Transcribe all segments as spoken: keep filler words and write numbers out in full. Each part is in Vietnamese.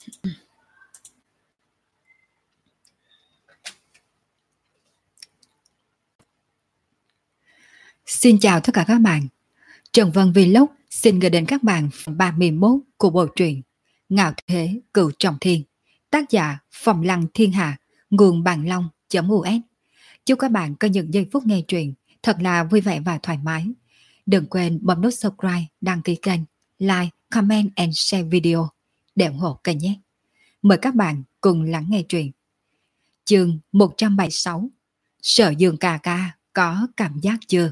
Xin chào tất cả các bạn. Trần Vân Vlog xin gửi đến các bạn phần ba mươi mốt của bộ truyện Ngạo Thế Cửu Trọng Thiên, tác giả Phong Lăng Thiên Hạ, nguồn Bàn Long.u s. Chúc các bạn có những giây phút nghe truyện thật là vui vẻ và thoải mái. Đừng quên bấm nút subscribe, đăng ký kênh, like, comment and share video để ủng hộ kênh nhé. Mời các bạn cùng lắng nghe truyện. Chương một trăm bảy mươi sáu. Sở Dương ca ca có cảm giác chưa?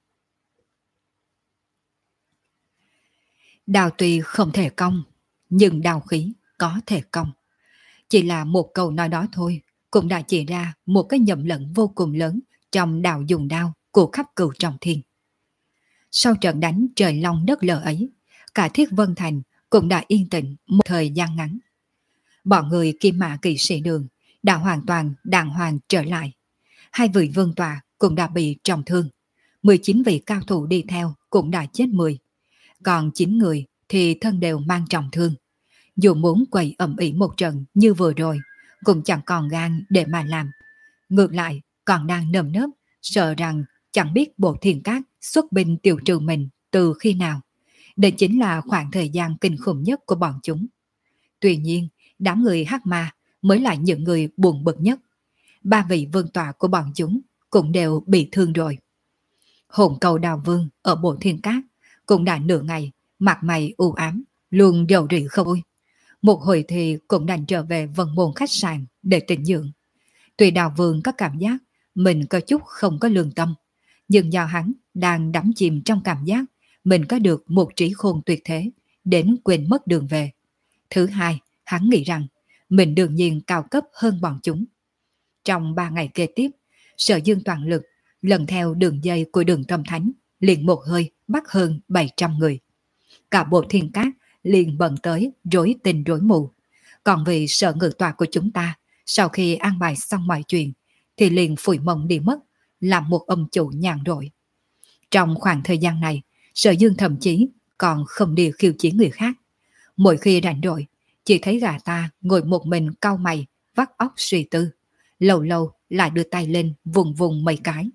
Đào tuy không thể cong, nhưng đào khí có thể cong. Chỉ là một câu nói đó thôi, cũng đã chỉ ra một cái nhầm lẫn vô cùng lớn trong đào dùng đao của khắp Cửu Trọng Thiên. Sau trận đánh trời long đất lở ấy, cả Thiết Vân Thành cũng đã yên tĩnh một thời gian ngắn. Bọn người Kim Mã Kỵ Sĩ Đường đã hoàn toàn đàng hoàng trở lại. Hai vị vương tọa cũng đã bị trọng thương. mười chín vị cao thủ đi theo cũng đã chết mười. Còn chín người thì thân đều mang trọng thương. Dù muốn quậy ầm ĩ một trận như vừa rồi, cũng chẳng còn gan để mà làm. Ngược lại, còn đang nơm nớp, sợ rằng chẳng biết Bộ Thiên Cát xuất binh tiêu trừ mình từ khi nào. Đây chính là khoảng thời gian kinh khủng nhất của bọn chúng. Tuy nhiên, đám người hắc ma mới là những người buồn bực nhất. Ba vị vương tọa của bọn chúng cũng đều bị thương rồi. Hồn cầu Đào Vương ở Bộ Thiên Cát cũng đã nửa ngày, mặt mày u ám, luôn rầu rĩ không vui. Một hồi thì cũng đành trở về Vân Môn khách sạn để tĩnh dưỡng. Tuy Đào Vương có cảm giác mình có chút không có lương tâm, nhưng do hắn đang đắm chìm trong cảm giác mình có được một trí khôn tuyệt thế, đến quên mất đường về. Thứ hai, hắn nghĩ rằng mình đương nhiên cao cấp hơn bọn chúng. Trong ba ngày kế tiếp, Sở Dương toàn lực lần theo đường dây của Đường Tâm Thánh, liền một hơi bắt hơn bảy trăm người. Cả Bộ Thiên Cát liền bận tới rối tinh rối mù. Còn vì Sở Ngự Tọa của chúng ta, sau khi an bài xong mọi chuyện, thì liền phủi mông đi mất, làm một ông chủ nhàn rỗi. Trong khoảng thời gian này, Sở Dương thậm chí còn không đi khiêu chiến người khác. Mỗi khi rảnh rỗi, chỉ thấy gã ta ngồi một mình cau mày, vắt óc suy tư. Lâu lâu lại đưa tay lên vùng vùng mấy cái.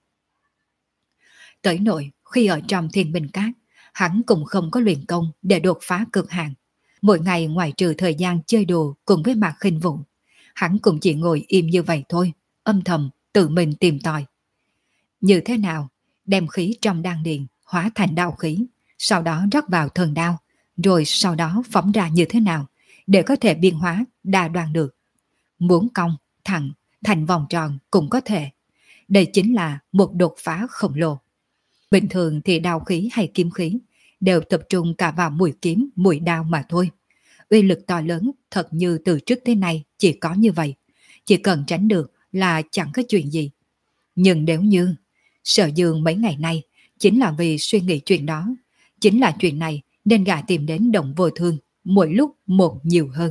Tới nỗi khi ở trong Thiên Bình Cát, hắn cũng không có luyện công để đột phá cực hạn. Mỗi ngày ngoài trừ thời gian chơi đùa cùng với Mạc Khinh Vũ, hắn cũng chỉ ngồi im như vậy thôi, âm thầm tự mình tìm tòi. Như thế nào đem khí trong đan điền hóa thành đao khí, sau đó rót vào thần đao, rồi sau đó phóng ra như thế nào để có thể biên hóa đa đoan được. Muốn cong, thẳng, thành vòng tròn cũng có thể. Đây chính là một đột phá khổng lồ. Bình thường thì đao khí hay kiếm khí đều tập trung cả vào mũi kiếm, mũi đao mà thôi. Uy lực to lớn thật như từ trước tới nay chỉ có như vậy. Chỉ cần tránh được là chẳng có chuyện gì. Nhưng nếu như Sở Dương mấy ngày nay chính là vì suy nghĩ chuyện đó, chính là chuyện này nên gã tìm đến Động Vô Thương, mỗi lúc một nhiều hơn.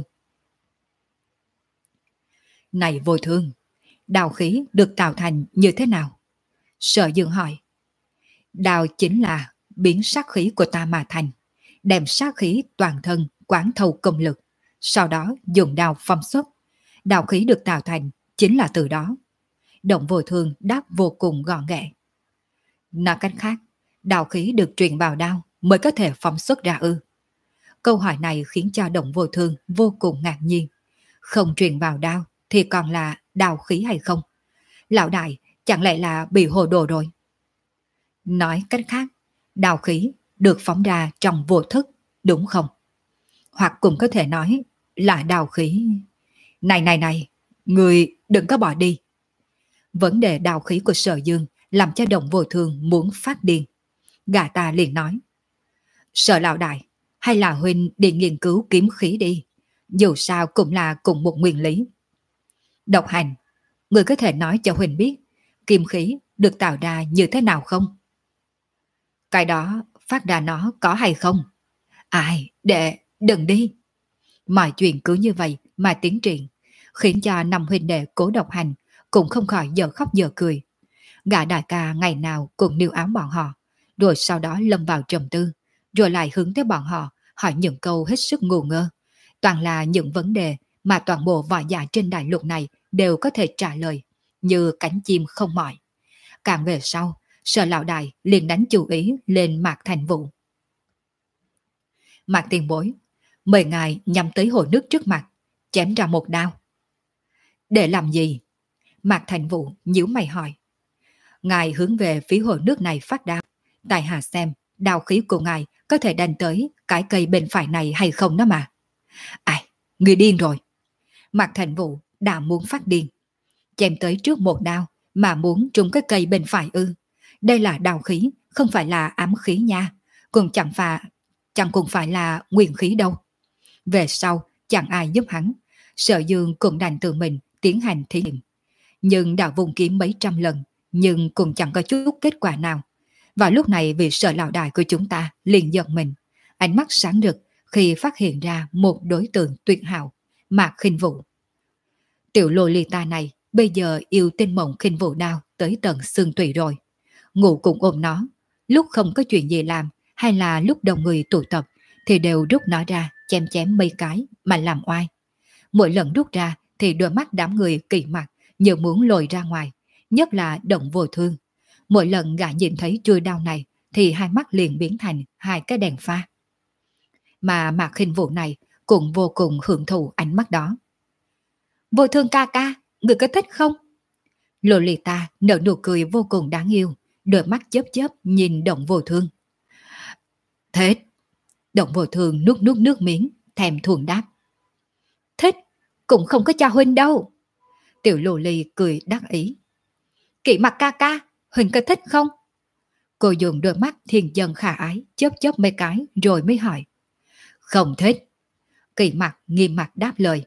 Này Vô Thương, đao khí được tạo thành như thế nào? Sở Dương hỏi. Đao chính là biến sát khí của ta mà thành, đem sát khí toàn thân quán thâu công lực, sau đó dùng đao phong xuất. Đao khí được tạo thành chính là từ đó. Động Vô Thương đáp vô cùng gọn ghẽ. Nói cách khác, đao khí được truyền vào đao mới có thể phóng xuất ra ư? Câu hỏi này khiến cho Động Vô Thương vô cùng ngạc nhiên. Không truyền vào đao thì còn là đao khí hay không? Lão đại chẳng lẽ là bị hồ đồ rồi? Nói cách khác, đao khí được phóng ra trong vô thức, đúng không? Hoặc cũng có thể nói là đao khí... Này này này, người đừng có bỏ đi. Vấn đề đao khí của Sở Dương làm cho Động Vô Thương muốn phát điên. Gã ta liền nói. Sở lão đại, hay là huynh đi nghiên cứu kiếm khí đi. Dù sao cũng là cùng một nguyên lý. Độc Hành, người có thể nói cho huynh biết kiếm khí được tạo ra như thế nào không? Cái đó phát ra nó có hay không? Ai, đệ, đừng đi. Mọi chuyện cứ như vậy mà tiến triển, khiến cho năm huynh đệ Cố Độc Hành cũng không khỏi giờ khóc giờ cười. Gã đại ca ngày nào cũng níu áo bọn họ, rồi sau đó lâm vào trầm tư, rồi lại hướng tới bọn họ hỏi những câu hết sức ngu ngơ. toàn là những vấn đề mà toàn bộ võ giả trên đại lục này đều có thể trả lời, như cánh chim không mỏi. Càng về sau, Sở lão đại liền đánh chú ý lên Mạc Thành Vũ. Mạc tiền bối, mời ngài nhắm tới hồ nước trước mặt, chém ra một đao. Để làm gì? Mạc Thành Vũ nhíu mày hỏi. Ngài hướng về phía hồ nước này phát đao. Tại hạ xem, đao khí của ngài có thể đánh tới cái cây bên phải này hay không đó mà. Ai, người điên rồi. Mạc Thành Vũ đã muốn phát điên. Chém tới trước một đao mà muốn trúng cái cây bên phải ư. Đây là đao khí, không phải là ám khí nha. Cũng chẳng phải, chẳng cũng phải là nguyên khí đâu. Về sau, chẳng ai giúp hắn. Sở Dương cũng đành tự mình tiến hành thí nghiệm. Nhưng đã vùng kiếm mấy trăm lần, nhưng cũng chẳng có chút kết quả nào. Vào lúc này vị Sở lão đại của chúng ta liền giật mình, ánh mắt sáng rực khi phát hiện ra một đối tượng tuyệt hảo, Mạc Khinh Vũ. Tiểu lô ly ta này bây giờ yêu tinh mộng Khinh Vũ đao tới tận xương tủy rồi. Ngủ cũng ôm nó, lúc không có chuyện gì làm hay là lúc đông người tụ tập thì đều rút nó ra chém chém mấy cái mà làm oai. Mỗi lần rút ra thì đôi mắt đám người kỳ mặt như muốn lồi ra ngoài, nhất là Động Vô Thương. Mỗi lần gã nhìn thấy chui đao này thì hai mắt liền biến thành hai cái đèn pha. Mà Mạc Khinh Vũ này cũng vô cùng hưởng thụ ánh mắt đó. Vô Thương ca ca, người có thích không? Lolita nở nụ cười vô cùng đáng yêu, đôi mắt chớp chớp nhìn Động Vô Thương. Thích. Động Vô Thương nuốt nuốt nước miếng, thèm thuồng đáp. Thích, cũng không có cho huynh đâu. Tiểu Lô Ly cười đắc ý. Kỵ Mặt ca ca, huynh có thích không? Cô dùng đôi mắt thiên dân khả ái chớp chớp mấy cái rồi mới hỏi. Không thích. Kỵ Mặt nghiêm mặt đáp lời.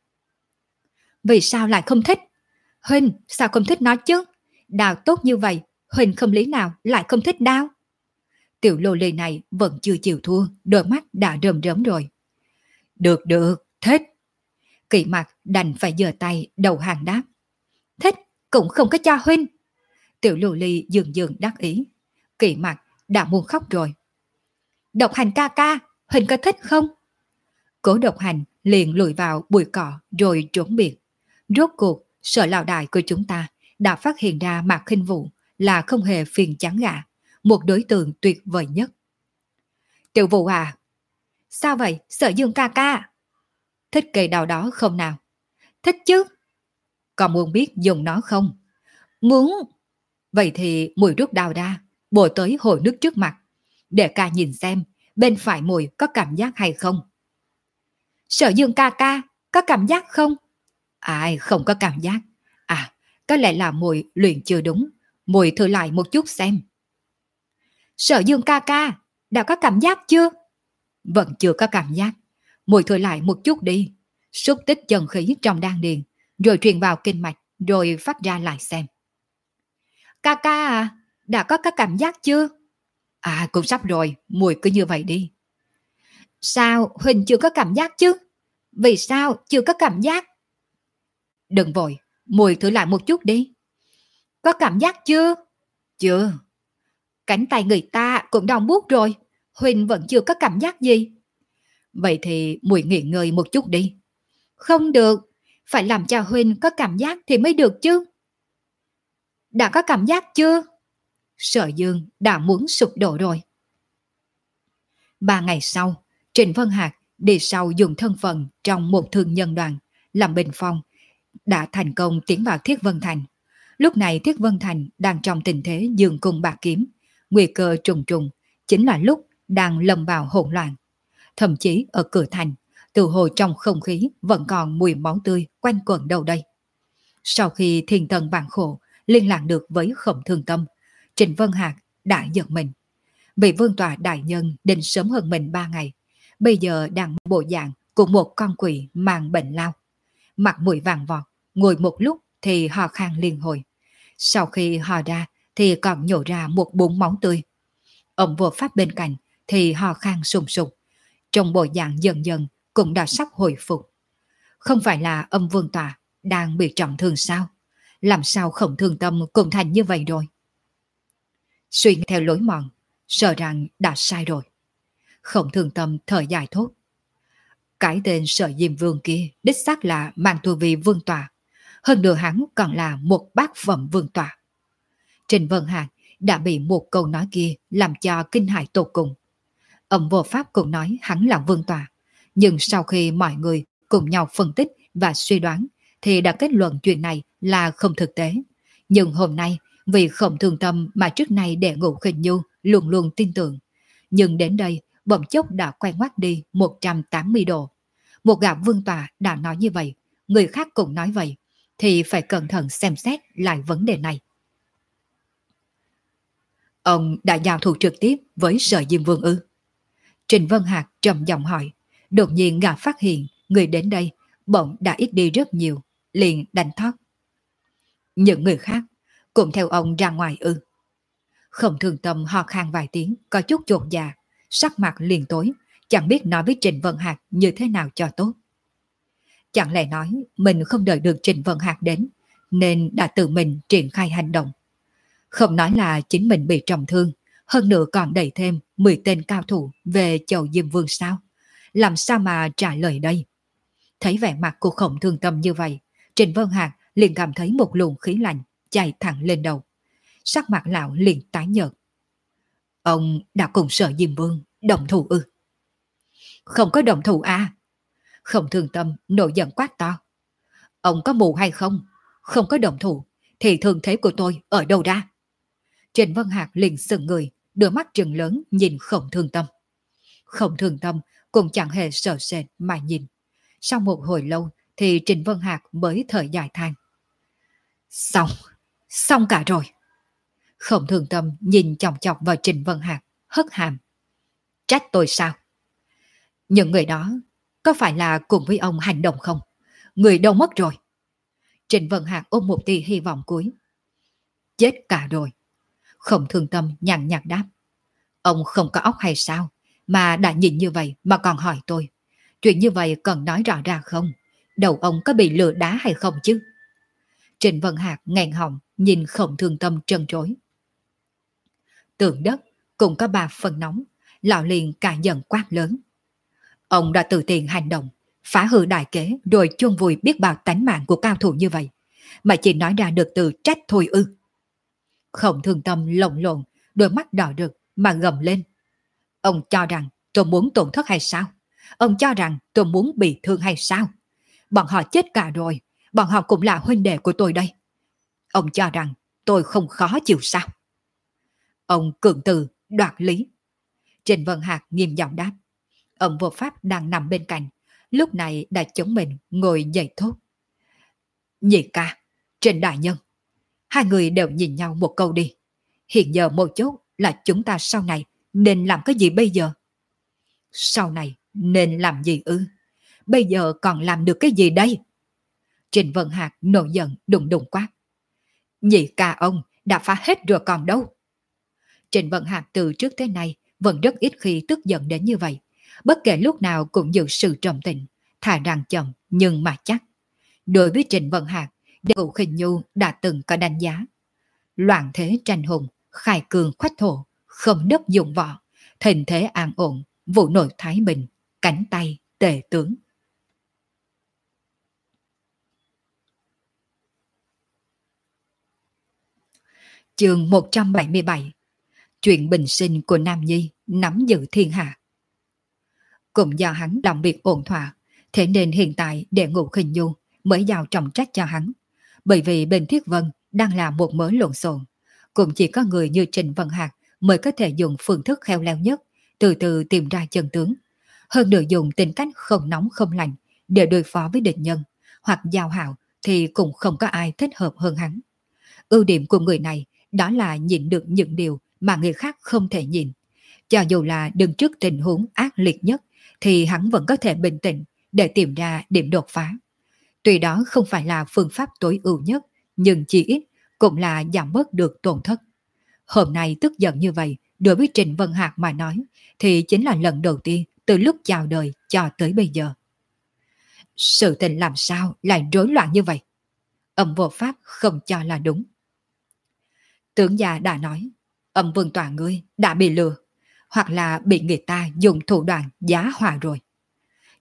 Vì sao lại không thích? Huynh sao không thích nó chứ? Đào tốt như vậy, huynh không lý nào lại không thích đao? Tiểu Lô Ly này vẫn chưa chịu thua, đôi mắt đã rơm rớm rồi. Được được, thích. Kỵ Mặt đành phải giơ tay đầu hàng đáp. Thích cũng không có cho huynh. Tiểu Lô Ly dường dường đắc ý. Kỵ Mặt đã muốn khóc rồi. Độc Hành ca ca, huynh có thích không? Cố Độc Hành liền lùi vào bụi cỏ rồi trốn biệt. Rốt cuộc, Sở lão đại của chúng ta đã phát hiện ra Mạc Khinh Vũ là không hề phiền chán gã, một đối tượng tuyệt vời nhất. Tiểu Vũ à? Sao vậy, Sở Dương ca ca? Thích cây đào đó không nào? Thích chứ. Còn muốn biết dùng nó không? Muốn. Vậy thì mùi rút đào ra, bổ tới hồ nước trước mặt, để ca nhìn xem bên phải mùi có cảm giác hay không. Sở Dương ca ca, có cảm giác không? Ai không có cảm giác. À, có lẽ là mùi luyện chưa đúng. Mùi thử lại một chút xem. Sở Dương ca ca, đã có cảm giác chưa? Vẫn chưa có cảm giác. Mùi thử lại một chút đi. Xúc tích chân khí trong đan điền, rồi truyền vào kinh mạch, rồi phát ra lại xem. Ca ca à, đã có cái cảm giác chưa? À, cũng sắp rồi, mùi cứ như vậy đi. Sao Huỳnh chưa có cảm giác chứ? Vì sao chưa có cảm giác? Đừng vội, mùi thử lại một chút đi. Có cảm giác chưa? Chưa. Cánh tay người ta cũng đau buốt rồi, Huỳnh vẫn chưa có cảm giác gì. Vậy thì mùi nghỉ ngơi một chút đi. Không được, phải làm cho Huỳnh có cảm giác thì mới được chứ. Đã có cảm giác chưa? Sở Dương đã muốn sụp đổ rồi. Ba ngày sau, Trịnh Vân Hạc đi sau dùng thân phận trong một thương nhân đoàn làm bình phong, đã thành công tiến vào Thiết Vân Thành. Lúc này Thiết Vân Thành đang trong tình thế dương cung bạc kiếm, nguy cơ trùng trùng, chính là lúc đang lâm vào hỗn loạn. Thậm chí ở cửa thành, từ hồ trong không khí vẫn còn mùi máu tươi quanh quẩn đâu đây. Sau khi thiên thần vạn khổ liên lạc được với Khổng Thương Tâm, Trịnh Vân Hạc đã giật mình. Vị vương tọa đại nhân đến sớm hơn mình ba ngày, bây giờ đang bộ dạng của một con quỷ mang bệnh lao. Mặt mũi vàng vọt, ngồi một lúc thì ho khan liên hồi. Sau khi ho ra thì còn nhổ ra một búng máu tươi. Ông vua pháp bên cạnh thì ho khan sùng sục. Trong bộ dạng dần dần cũng đã sắp hồi phục. Không phải là âm vương tọa đang bị trọng thương sao? Làm sao Khổng Thương Tâm cũng thành như vậy rồi? Suy nghĩ theo lối mòn, sợ rằng đã sai rồi. Khổng Thương Tâm thở dài thốt. Cái tên Sở Diêm Vương kia đích xác là mang tu vi vương tọa, hơn nữa hắn còn là một bát phẩm vương tọa. Trình Vân Hạc đã bị một câu nói kia làm cho kinh hãi tột cùng. Ông vô pháp cũng nói hắn là vương tọa, nhưng sau khi mọi người cùng nhau phân tích và suy đoán thì đã kết luận chuyện này là không thực tế. Nhưng hôm nay vì không thương tâm mà trước nay Đệ Ngũ Khinh Nhu luôn luôn tin tưởng, nhưng đến đây bỗng chốc đã quay ngoắt đi một trăm tám mươi độ. Một gã vương tọa đã nói như vậy, người khác cũng nói vậy, thì phải cẩn thận xem xét lại vấn đề này. Ông đã giao thủ trực tiếp với Sở Diêm Vương ư? Trình Vân Hạc trầm giọng hỏi. Đột nhiên gã phát hiện người đến đây bỗng đã ít đi rất nhiều, liền đành thót. Những người khác cũng theo ông ra ngoài ư? Không Thường Tâm ho khan vài tiếng, có chút chột dạ, sắc mặt liền tối, chẳng biết nói với Trình Vân Hạc như thế nào cho tốt. Chẳng lẽ nói mình không đợi được Trình Vân Hạc đến, nên đã tự mình triển khai hành động. Không nói là chính mình bị trọng thương, hơn nữa còn đẩy thêm mười tên cao thủ về chầu Diêm Vương sao? Làm sao mà trả lời đây? Thấy vẻ mặt của Khổng Thương Tâm như vậy, Trình Vân Hạc liền cảm thấy một luồng khí lạnh chạy thẳng lên đầu. Sắc mặt lão liền tái nhợt. Ông đã cùng Sở Diêm Vương đồng thủ ư? Không có đồng thủ à? Khổng Thương Tâm nổi giận quát to. Ông có mù hay không? Không có đồng thủ thì thương thế của tôi ở đâu ra? Trình Vân Hạc liền sững người, đôi mắt trừng lớn nhìn Khổng Thương Tâm. Khổng Thương Tâm cũng chẳng hề sợ sệt mà nhìn. Sau một hồi lâu thì Trình Vân Hạc mới thở dài than. Xong, xong cả rồi. Khổng Thương Tâm nhìn chòng chọc vào Trình Vân Hạc, hất hàm. Trách tôi sao? Những người đó có phải là cùng với ông hành động không? Người đâu mất rồi? Trình Vân Hạc ôm một tia hy vọng cuối. Chết cả rồi. Khổng Thương Tâm nhàn nhạt đáp. Ông không có óc hay sao? Mà đã nhìn như vậy mà còn hỏi tôi. Chuyện như vậy cần nói rõ ra không? Đầu ông có bị lừa đá hay không chứ? Trình Vân Hạc nghẹn họng nhìn Khổng Thương Tâm trân trối. Tượng đất cũng có ba phần nóng, lão liền cả giận quát lớn. Ông đã tự tiện hành động, phá hư đại kế rồi chôn vùi biết bao tánh mạng của cao thủ như vậy, mà chỉ nói ra được từ trách thôi ư? Khổng Thương Tâm lồng lộn, đôi mắt đỏ rực mà gầm lên. Ông cho rằng tôi muốn tổn thất hay sao? Ông cho rằng tôi muốn bị thương hay sao? Bọn họ chết cả rồi, bọn họ cũng là huynh đệ của tôi đây. Ông cho rằng tôi không khó chịu sao? Ông cường từ, đoạt lý. Trình Vân Hạc nghiêm giọng đáp. Ông vô pháp đang nằm bên cạnh, lúc này đã chống mình ngồi dậy thốt. Nhị ca, Trình đại nhân. Hai người đều nhìn nhau một câu đi. Hiện giờ một chốt là chúng ta sau này nên làm cái gì bây giờ? Sau này nên làm gì ư? Bây giờ còn làm được cái gì đây? Trình Vân Hạc nổi giận đùng đùng quát. Nhị ca ông đã phá hết rồi còn đâu? Trình Vân Hạc từ trước tới nay vẫn rất ít khi tức giận đến như vậy. Bất kể lúc nào cũng giữ sự trầm tĩnh, thà rằng chậm nhưng mà chắc. Đối với Trình Vân Hạc, Đệ Ngũ Khinh Nhu đã từng có đánh giá. Loạn thế tranh hùng, khai cường khoách thổ, không đất dụng võ, thịnh thế an ổn, vụ nội thái bình, cánh tay tề tướng. Chương một trăm bảy mươi bảy. Chuyện bình sinh của Nam Nhi nắm giữ thiên hạ. Cũng do hắn làm việc ổn thỏa, thế nên hiện tại Đệ Ngũ Khinh Nhu mới giao trọng trách cho hắn. Bởi vì bên Thiết Vân đang là một mớ lộn xộn, cũng chỉ có người như Trình Vân Hạc mới có thể dùng phương thức khéo léo nhất, từ từ tìm ra chân tướng. Hơn nữa dùng tính cách không nóng không lạnh để đối phó với địch nhân, hoặc giao hảo thì cũng không có ai thích hợp hơn hắn. Ưu điểm của người này đó là nhìn được những điều mà người khác không thể nhìn. Cho dù là đứng trước tình huống ác liệt nhất thì hắn vẫn có thể bình tĩnh để tìm ra điểm đột phá. Tuy đó không phải là phương pháp tối ưu nhất, nhưng chỉ ít cũng là giảm bớt được tổn thất. Hôm nay tức giận như vậy, đối với Trình Vân Hạc mà nói, thì chính là lần đầu tiên từ lúc chào đời cho tới bây giờ. Sự tình làm sao lại rối loạn như vậy? Âm vô pháp không cho là đúng. Tướng già đã nói, Âm vương tòa ngươi đã bị lừa, hoặc là bị người ta dùng thủ đoạn giá hòa rồi.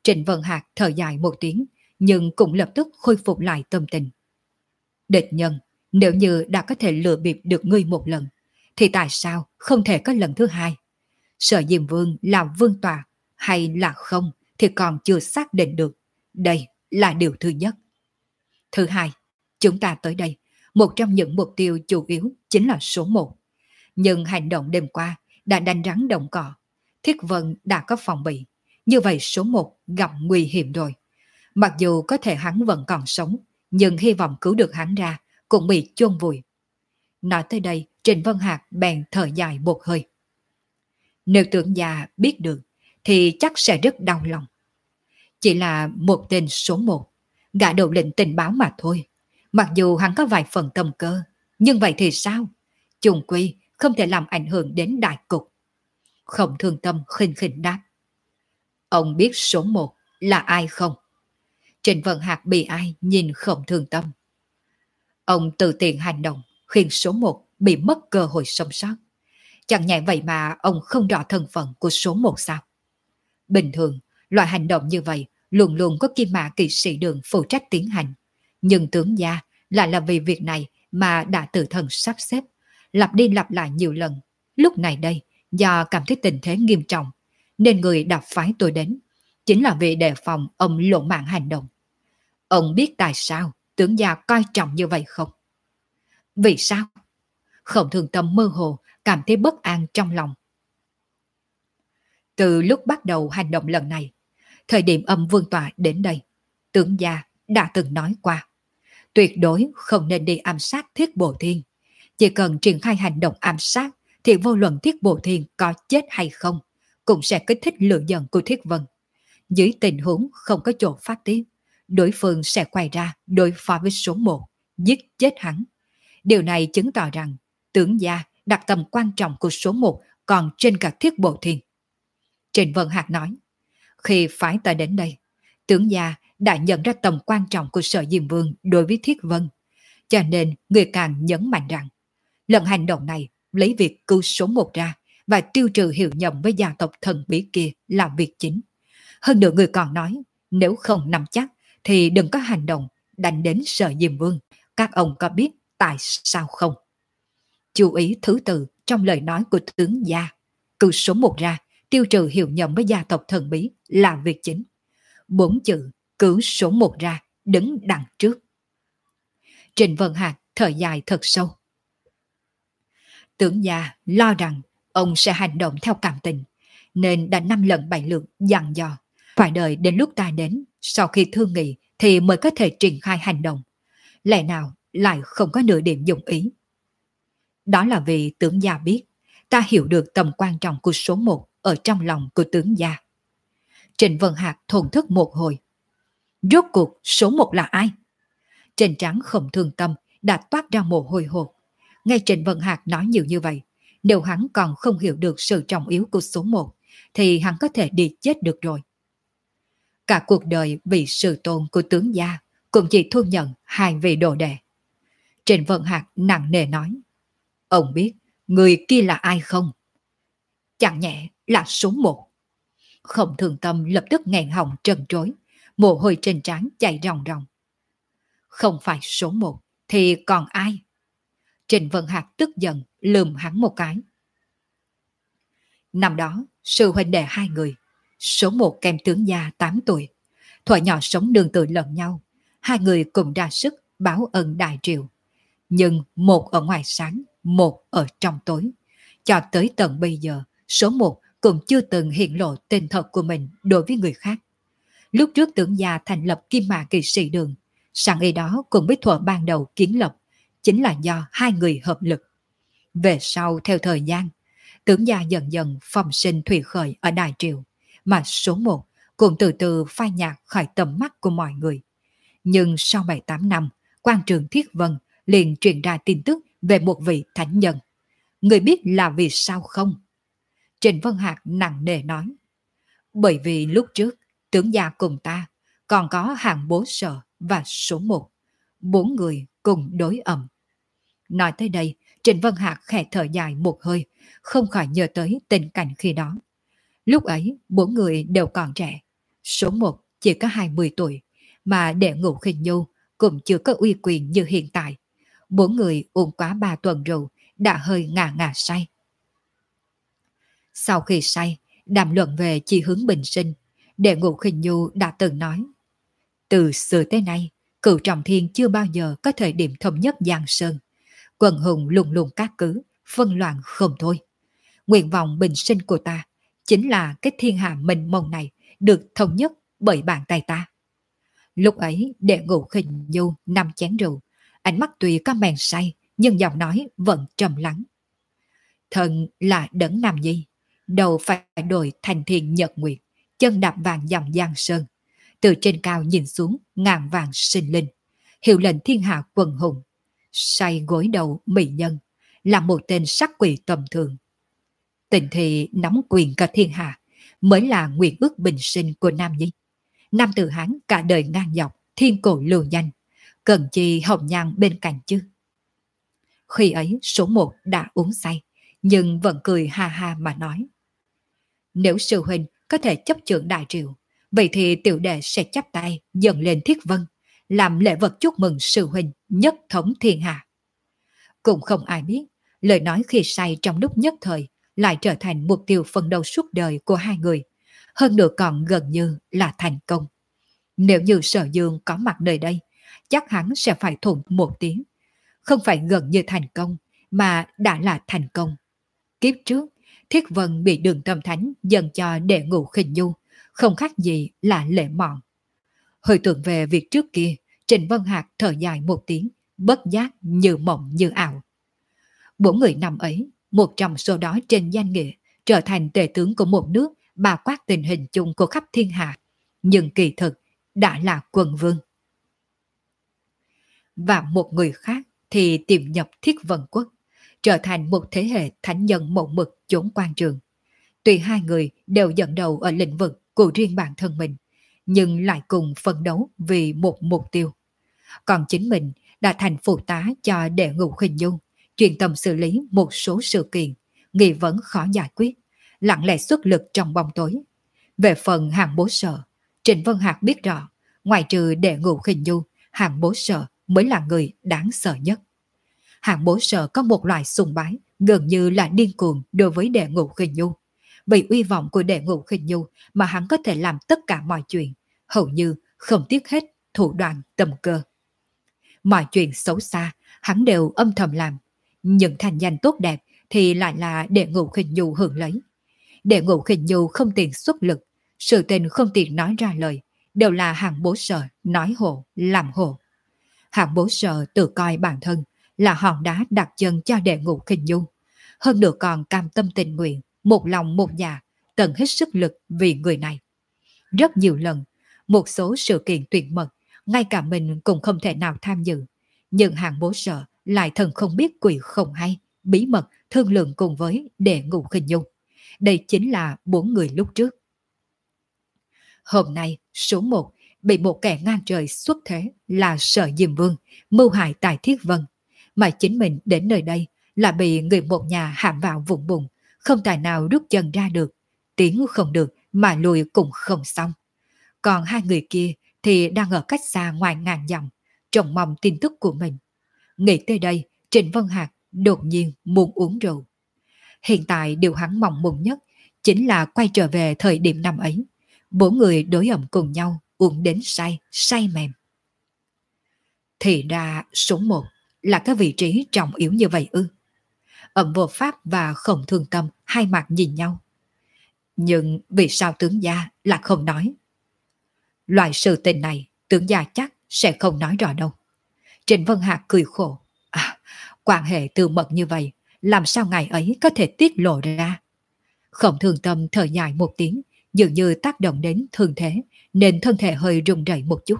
Trịnh Vân Hạc thở dài một tiếng, nhưng cũng lập tức khôi phục lại tâm tình. Địch nhân, nếu như đã có thể lừa bịp được ngươi một lần, thì tại sao không thể có lần thứ hai? Sở Diêm Vương là vương tọa hay là không thì còn chưa xác định được. Đây là điều thứ nhất. Thứ hai, chúng ta tới đây, một trong những mục tiêu chủ yếu chính là số một. Nhưng hành động đêm qua đã đánh rắn động cỏ. Thiết Vân đã có phòng bị. Như vậy số một gặp nguy hiểm rồi. Mặc dù có thể hắn vẫn còn sống, nhưng hy vọng cứu được hắn ra cũng bị chôn vùi. Nói tới đây, Trịnh Vân Hạc bèn thở dài một hơi. Nếu tưởng già biết được, thì chắc sẽ rất đau lòng. Chỉ là một tên số một, gã đầu lĩnh tình báo mà thôi. Mặc dù hắn có vài phần tâm cơ, nhưng vậy thì sao? Chung quy không thể làm ảnh hưởng đến đại cục. Khổng Thương Tâm khinh khinh đáp. Ông biết số một là ai không? Trịnh Vân Hạc bị ai nhìn Khổng Thương Tâm. Ông tự tiện hành động khiến số một bị mất cơ hội sống sót. Chẳng nhẹ vậy mà ông không rõ thân phận của số một sao? Bình thường, loại hành động như vậy luôn luôn có Kim Mã kỵ sĩ đường phụ trách tiến hành. Nhưng tướng gia lại là vì việc này mà đã tự thân sắp xếp, lặp đi lặp lại nhiều lần. Lúc này đây, do cảm thấy tình thế nghiêm trọng, nên người đã phái tôi đến, chính là vì đề phòng ông lộ mạng hành động. Ông biết tại sao tướng gia coi trọng như vậy không? Vì sao? Khổng Thương Tâm mơ hồ cảm thấy bất an trong lòng. Từ lúc bắt đầu hành động lần này, thời điểm âm vương tọa đến đây, tướng gia đã từng nói qua, tuyệt đối không nên đi ám sát Thiết Bộ Thiên. Chỉ cần triển khai hành động ám sát thì vô luận Thiết Bộ Thiên có chết hay không cũng sẽ kích thích lửa giận của Thiết Vân. Dưới tình huống không có chỗ phát tiết, đối phương sẽ quay ra đối phó với số một, giết chết hắn. Điều này chứng tỏ rằng tướng gia đặt tầm quan trọng của số một còn trên cả Thiết Bộ Thiên. Trịnh Vân Hạc nói, khi phái ta đến đây, tướng gia đã nhận ra tầm quan trọng của Sở Diêm Vương đối với Thiết Vân. Cho nên người càng nhấn mạnh rằng, lần hành động này lấy việc cứu số một ra và tiêu trừ hiểu nhầm với gia tộc thần bí kia là việc chính. Hơn nữa người còn nói, nếu không nắm chắc thì đừng có hành động đánh đến Sở Diêm Vương. Các ông có biết tại sao không? Chú ý thứ tự trong lời nói của tướng gia. Cứu số một ra, tiêu trừ hiểu nhầm với gia tộc thần bí là việc chính. Bốn chữ cứu số một ra đứng đằng trước. Trịnh Vân Hạc thở dài thật sâu. Tướng gia lo rằng ông sẽ hành động theo cảm tình, nên đã năm lần bảy lượt dặn dò, phải đợi đến lúc ta đến, sau khi thương nghị thì mới có thể triển khai hành động. Lẽ nào lại không có nửa điểm dụng ý? Đó là vì tướng gia biết, ta hiểu được tầm quan trọng của số một ở trong lòng của tướng gia. Trịnh Vân Hạc thổn thức một hồi. Rốt cuộc số một là ai? Trên trán Khổng Thương Tâm đã toát ra mồ hôi hột. Nghe Trịnh Vân Hạc nói nhiều như vậy, nếu hắn còn không hiểu được sự trọng yếu của số một, thì hắn có thể đi chết được rồi. Cả cuộc đời vì sự tôn của tướng gia cũng chỉ thu nhận hai vị đồ đệ. Trịnh Vân Hạc nặng nề nói, ông biết người kia là ai không? Chẳng nhẹ là số một. Khổng Thường Tâm lập tức nghẹn họng trần trối, mồ hôi trên trán chảy ròng ròng. Không phải số một thì còn ai? Trịnh Vân Hạc tức giận lườm hắn một cái. Năm đó, sư huynh đệ hai người, số một kèm tướng gia tám tuổi, thuở nhỏ sống đường tự lẫn nhau, hai người cùng ra sức báo ân đại triều. Nhưng một ở ngoài sáng, một ở trong tối. Cho tới tận bây giờ, số một cũng chưa từng hiện lộ tên thật của mình đối với người khác. Lúc trước tướng gia thành lập Kim Mã Kỵ Sĩ Đường, sẵn ý đó cùng với thuở ban đầu kiến lập, chính là do hai người hợp lực. Về sau theo thời gian, tướng gia dần dần phong sinh thủy khởi ở Đại Triều, mà số một cũng từ từ phai nhạt khỏi tầm mắt của mọi người. Nhưng sau bảy tám năm, quan trường Thiết Vân liền truyền ra tin tức về một vị thánh nhân. Người biết là vì sao không? Trịnh Vân Hạc nặng nề nói. Bởi vì lúc trước, tướng gia cùng ta còn có Hàng Bố Sở và số một. Bốn người cùng đối ẩm. Nói tới đây, Trịnh Vân Hạc khẽ thở dài một hơi, không khỏi nhớ tới tình cảnh khi đó. Lúc ấy, bốn người đều còn trẻ. Số một chỉ có hai mươi tuổi, mà Đệ Ngũ Khinh Nhu cũng chưa có uy quyền như hiện tại. Bốn người uống quá ba tuần rượu, đã hơi ngà ngà say. Sau khi say, đàm luận về chi hướng bình sinh, Đệ Ngũ Khinh Nhu đã từng nói: từ xưa tới nay, Cửu Trọng Thiên chưa bao giờ có thời điểm thống nhất Giang Sơn. Quần hùng lùng lùng các cứ, phân loạn không thôi. Nguyện vọng bình sinh của ta chính là cái thiên hạ mênh mông này được thống nhất bởi bàn tay ta. Lúc ấy, Đệ Ngũ Khinh Nhu nằm chén rượu, ánh mắt tuy có mèn say, nhưng giọng nói vẫn trầm lắng. Thần là Đấng Nam Nhi, đầu phải đổi thành thiên nhật nguyệt, chân đạp vàng dòng Giang Sơn. Từ trên cao nhìn xuống ngàn vàng sinh linh, hiệu lệnh thiên hạ quần hùng. Say gối đầu mỹ nhân, là một tên sắc quỷ tầm thường. Tình thì nắm quyền cả thiên hạ, mới là nguyện ước bình sinh của Nam Nhi. Nam tử Hán cả đời ngang dọc, thiên cổ lưu danh, cần chi hồng nhan bên cạnh chứ. Khi ấy số một đã uống say, nhưng vẫn cười ha ha mà nói: nếu sư huynh có thể chấp trưởng đại triều, vậy thì tiểu đệ sẽ chắp tay dâng lên Thiết Vân, làm lễ vật chúc mừng sư huynh nhất thống thiên hạ. Cũng không ai biết, lời nói khi say trong lúc nhất thời lại trở thành mục tiêu phấn đấu suốt đời của hai người, hơn nữa còn gần như là thành công. Nếu như Sở Dương có mặt nơi đây, chắc hắn sẽ phải thủng một tiếng. Không phải gần như thành công, mà đã là thành công. Kiếp trước, Thiết Vân bị Đường Tâm Thánh dâng cho Đệ Ngũ Khinh Nhu, không khác gì là lễ mọn. Hồi tưởng về việc trước kia, Trịnh Vân Hạc thở dài một tiếng, bất giác như mộng như ảo. Bốn người năm ấy, một trong số đó trên danh nghĩa, trở thành tể tướng của một nước, bao quát tình hình chung của khắp thiên hạ, nhưng kỳ thực đã là quân vương. Và một người khác thì tiềm nhập Thiết Vân Quốc, trở thành một thế hệ thánh nhân mộng mực chốn quan trường. Tuy hai người đều dẫn đầu ở lĩnh vực của riêng bản thân mình, nhưng lại cùng phân đấu vì một mục tiêu. Còn chính mình đã thành phụ tá cho Đệ Ngũ Khinh Nhu, chuyên tâm xử lý một số sự kiện, nghi vấn khó giải quyết, lặng lẽ xuất lực trong bóng tối. Về phần Hàng Bố Sở, Trịnh Vân Hạc biết rõ, ngoài trừ Đệ Ngũ Khinh Nhu, Hàng Bố Sở mới là người đáng sợ nhất. Hàng Bố Sở có một loại sùng bái gần như là điên cuồng đối với Đệ Ngũ Khinh Nhu. Vì uy vọng của Đệ Ngũ Khinh Nhu mà hắn có thể làm tất cả mọi chuyện, hầu như không tiếc hết thủ đoạn tầm cơ. Mọi chuyện xấu xa, hắn đều âm thầm làm. Những thành danh tốt đẹp thì lại là Đệ Ngũ Khinh Nhu hưởng lấy. Đệ Ngũ Khinh Nhu không tiện xuất lực, sự tình không tiện nói ra lời, đều là Hàng Bố Sở nói hộ, làm hộ. Hàng Bố Sở tự coi bản thân là hòn đá đặt chân cho Đệ Ngũ Khinh Nhu, hơn nữa còn cam tâm tình nguyện, một lòng một dạ, tận hết sức lực vì người này. Rất nhiều lần, một số sự kiện tuyệt mật, ngay cả mình cũng không thể nào tham dự, nhưng Hàng Bố Sở lại thần không biết quỷ không hay, bí mật thương lượng cùng với Đệ Ngũ Khinh Nhu. Đây chính là bốn người lúc trước. Hôm nay, số một bị một kẻ ngang trời xuất thế là Sở Diêm Vương mưu hại tại Thiết Vân, mà chính mình đến nơi đây là bị người một nhà hãm vào vùng bùn, không tài nào rút chân ra được, tiến không được mà lùi cũng không xong. Còn hai người kia thì đang ở cách xa ngoài ngàn dặm, trông mong tin tức của mình. Nghĩ tới đây, Trịnh Vân Hạc đột nhiên muốn uống rượu. Hiện tại điều hắn mong muốn nhất chính là quay trở về thời điểm năm ấy. Bốn người đối ẩm cùng nhau, uống đến say, say mềm. Thì ra số một là cái vị trí trọng yếu như vậy ư? Ẩm Vô Pháp và Khổng Thương Tâm hai mặt nhìn nhau. Nhưng vì sao tướng gia là không nói? Loại sự tình này tướng gia chắc sẽ không nói rõ đâu. Trịnh Vân Hạc cười khổ. À, quan hệ tư mật như vậy, làm sao ngày ấy có thể tiết lộ ra? Khổng Thương Tâm thở dài một tiếng, dường như tác động đến thương thế, nên thân thể hơi run rẩy một chút.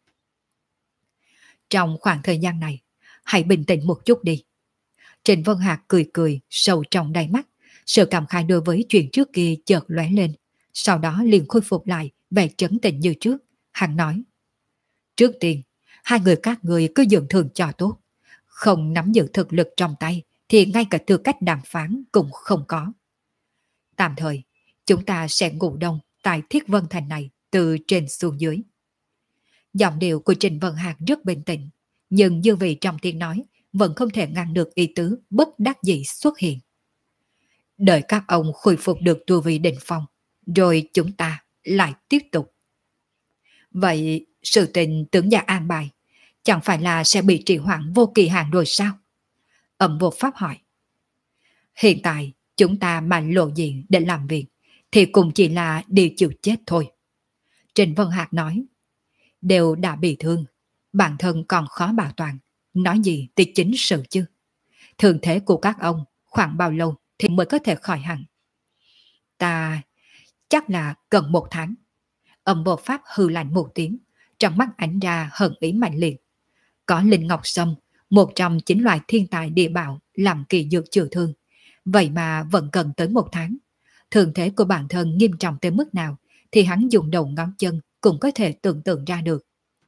Trong khoảng thời gian này, hãy bình tĩnh một chút đi. Trịnh Vân Hạc cười cười, sâu trong đáy mắt, sự cảm khai đối với chuyện trước kia chợt lóe lên, sau đó liền khôi phục lại vẻ trấn tĩnh như trước. Hắn nói: trước tiên, hai người các người cứ dưỡng thường cho tốt, không nắm giữ thực lực trong tay thì ngay cả tư cách đàm phán cũng không có. Tạm thời, chúng ta sẽ ngủ đông tại Thiết Vân Thành này, từ trên xuống dưới. Giọng điệu của Trình Vân Hạc rất bình tĩnh, nhưng dư vị trong tiếng nói vẫn không thể ngăn được ý tứ bất đắc dĩ xuất hiện. Đợi các ông khôi phục được tu vi đỉnh phong, rồi chúng ta lại tiếp tục. Vậy sự tình tướng gia an bài, chẳng phải là sẽ bị trì hoãn vô kỳ hạn rồi sao? Ẩm vô pháp hỏi. Hiện tại chúng ta mà lộ diện để làm việc thì cũng chỉ là đi chịu chết thôi. Trình Vân Hạc nói. Đều đã bị thương, bản thân còn khó bảo toàn, nói gì thì chính sự chứ. Thường thế của các ông khoảng bao lâu thì mới có thể khỏi hẳn? Ta chắc là gần một tháng. Âm vô pháp hư lạnh một tiếng, trong mắt ánh ra hận ý mạnh liệt. Có Linh Ngọc Sâm, một trong chín loại thiên tài địa bảo làm kỳ dược chữa thương, vậy mà vẫn cần tới một tháng. Thường thế của bản thân nghiêm trọng tới mức nào thì hắn dùng đầu ngón chân cũng có thể tưởng tượng ra được.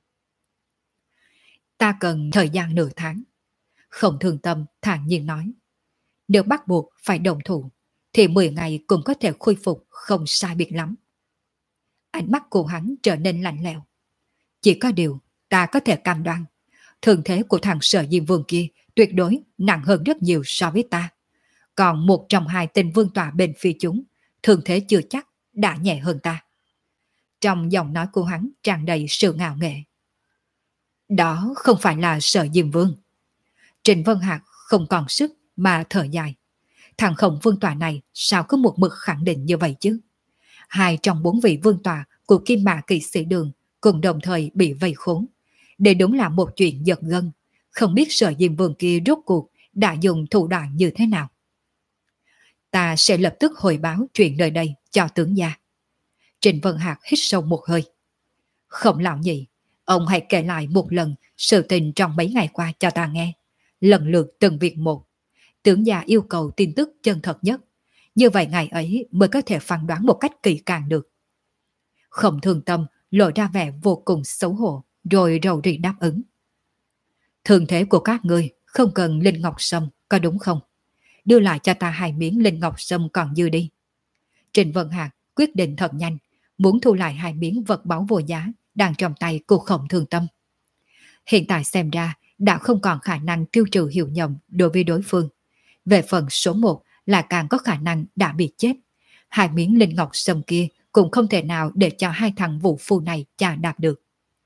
Ta cần thời gian nửa tháng. Không Thương Tâm thản nhiên nói. Nếu bắt buộc phải đồng thủ thì mười ngày cũng có thể khôi phục không sai biệt lắm. Ánh mắt của hắn trở nên lạnh lẽo. Chỉ có điều ta có thể cam đoan thường thế của thằng Sở Diêm Vương kia tuyệt đối nặng hơn rất nhiều so với ta. Còn một trong hai tên vương tọa bên phía chúng thường thế chưa chắc đã nhẹ hơn ta. Trong giọng nói của hắn tràn đầy sự ngạo nghệ. Đó không phải là Sở Diêm Vương. Trình Vân Hạc không còn sức mà thở dài. Thằng Khổng Vương tọa này sao có một mực khẳng định như vậy chứ? Hai trong bốn vị vương tọa của Kim Mã Kỵ Sĩ Đường cùng đồng thời bị vây khốn. Đây đúng là một chuyện giật gân. Không biết Sở Diêm Vương kia rốt cuộc đã dùng thủ đoạn như thế nào. Ta sẽ lập tức hồi báo chuyện nơi đây cho tướng gia. Trình Vân Hạc hít sâu một hơi. Khổng lão nhị, ông hãy kể lại một lần sự tình trong mấy ngày qua cho ta nghe. Lần lượt từng việc một. Tướng gia yêu cầu tin tức chân thật nhất. Như vậy ngày ấy mới có thể phán đoán một cách kỳ càng được. Khổng Thương Tâm lộ ra vẻ vô cùng xấu hổ, rồi rầu rĩ đáp ứng. Thường thế của các ngươi không cần Linh Ngọc Sâm, có đúng không? Đưa lại cho ta hai miếng Linh Ngọc Sâm còn dư đi. Trình Vân Hạc quyết định thật nhanh, muốn thu lại hai miếng vật báu vô giá đang trong tay của Khổng Thương Tâm. Hiện tại xem ra đã không còn khả năng tiêu trừ hiểu nhầm đối với đối phương. Về phần số một là càng có khả năng đã bị chết. Hai miếng Linh Ngọc Sâm kia cũng không thể nào để cho hai thằng vũ phu này chà đạp được.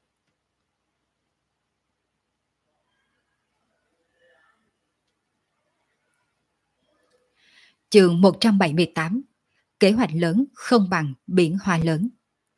Chương một trăm bảy mươi tám. Kế hoạch lớn không bằng biển hoa lớn.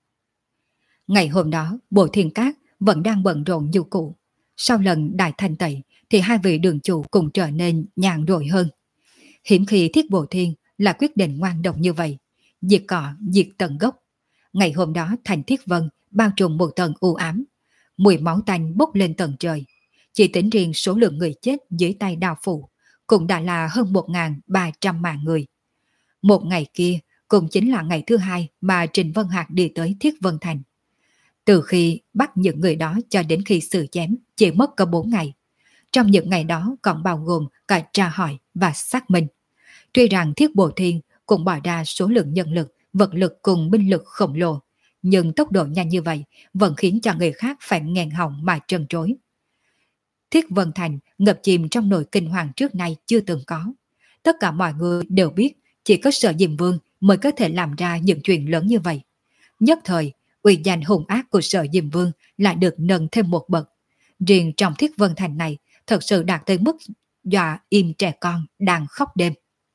Ngày hôm đó, Bộ Thiên Cát vẫn đang bận rộn như cũ. Sau lần đại thanh tẩy thì hai vị đường chủ cũng trở nên nhàn rỗi hơn. Hiếm khi Thiết Bộ Thiên là quyết định ngoan độc như vậy, diệt cỏ, diệt tận gốc. Ngày hôm đó thành Thiết Vân bao trùm một tầng u ám, mùi máu tanh bốc lên tận trời. Chỉ tính riêng số lượng người chết dưới tay đao phủ cũng đã là hơn một nghìn ba trăm mạng người. Một ngày kia cũng chính là ngày thứ hai mà Trình Vân Hạc đi tới Thiết Vân Thành. Từ khi bắt những người đó cho đến khi xử chém chỉ mất có bốn ngày. Trong những ngày đó còn bao gồm cả tra hỏi và xác minh. Tuy rằng Thiết Bộ Thiên cũng bỏ ra số lượng nhân lực, vật lực cùng binh lực khổng lồ, nhưng tốc độ nhanh như vậy vẫn khiến cho người khác phải nghẹn họng mà trần trối. Thiết Vân Thành ngập chìm trong nỗi kinh hoàng trước nay chưa từng có. Tất cả mọi người đều biết chỉ có Sở Diêm Vương mới có thể làm ra những chuyện lớn như vậy. Nhất thời, uy danh hung ác của Sở Diêm Vương lại được nâng thêm một bậc. Riêng trong Thiết Vân Thành này thật sự đạt tới mức dọa im trẻ con đang khóc đêm.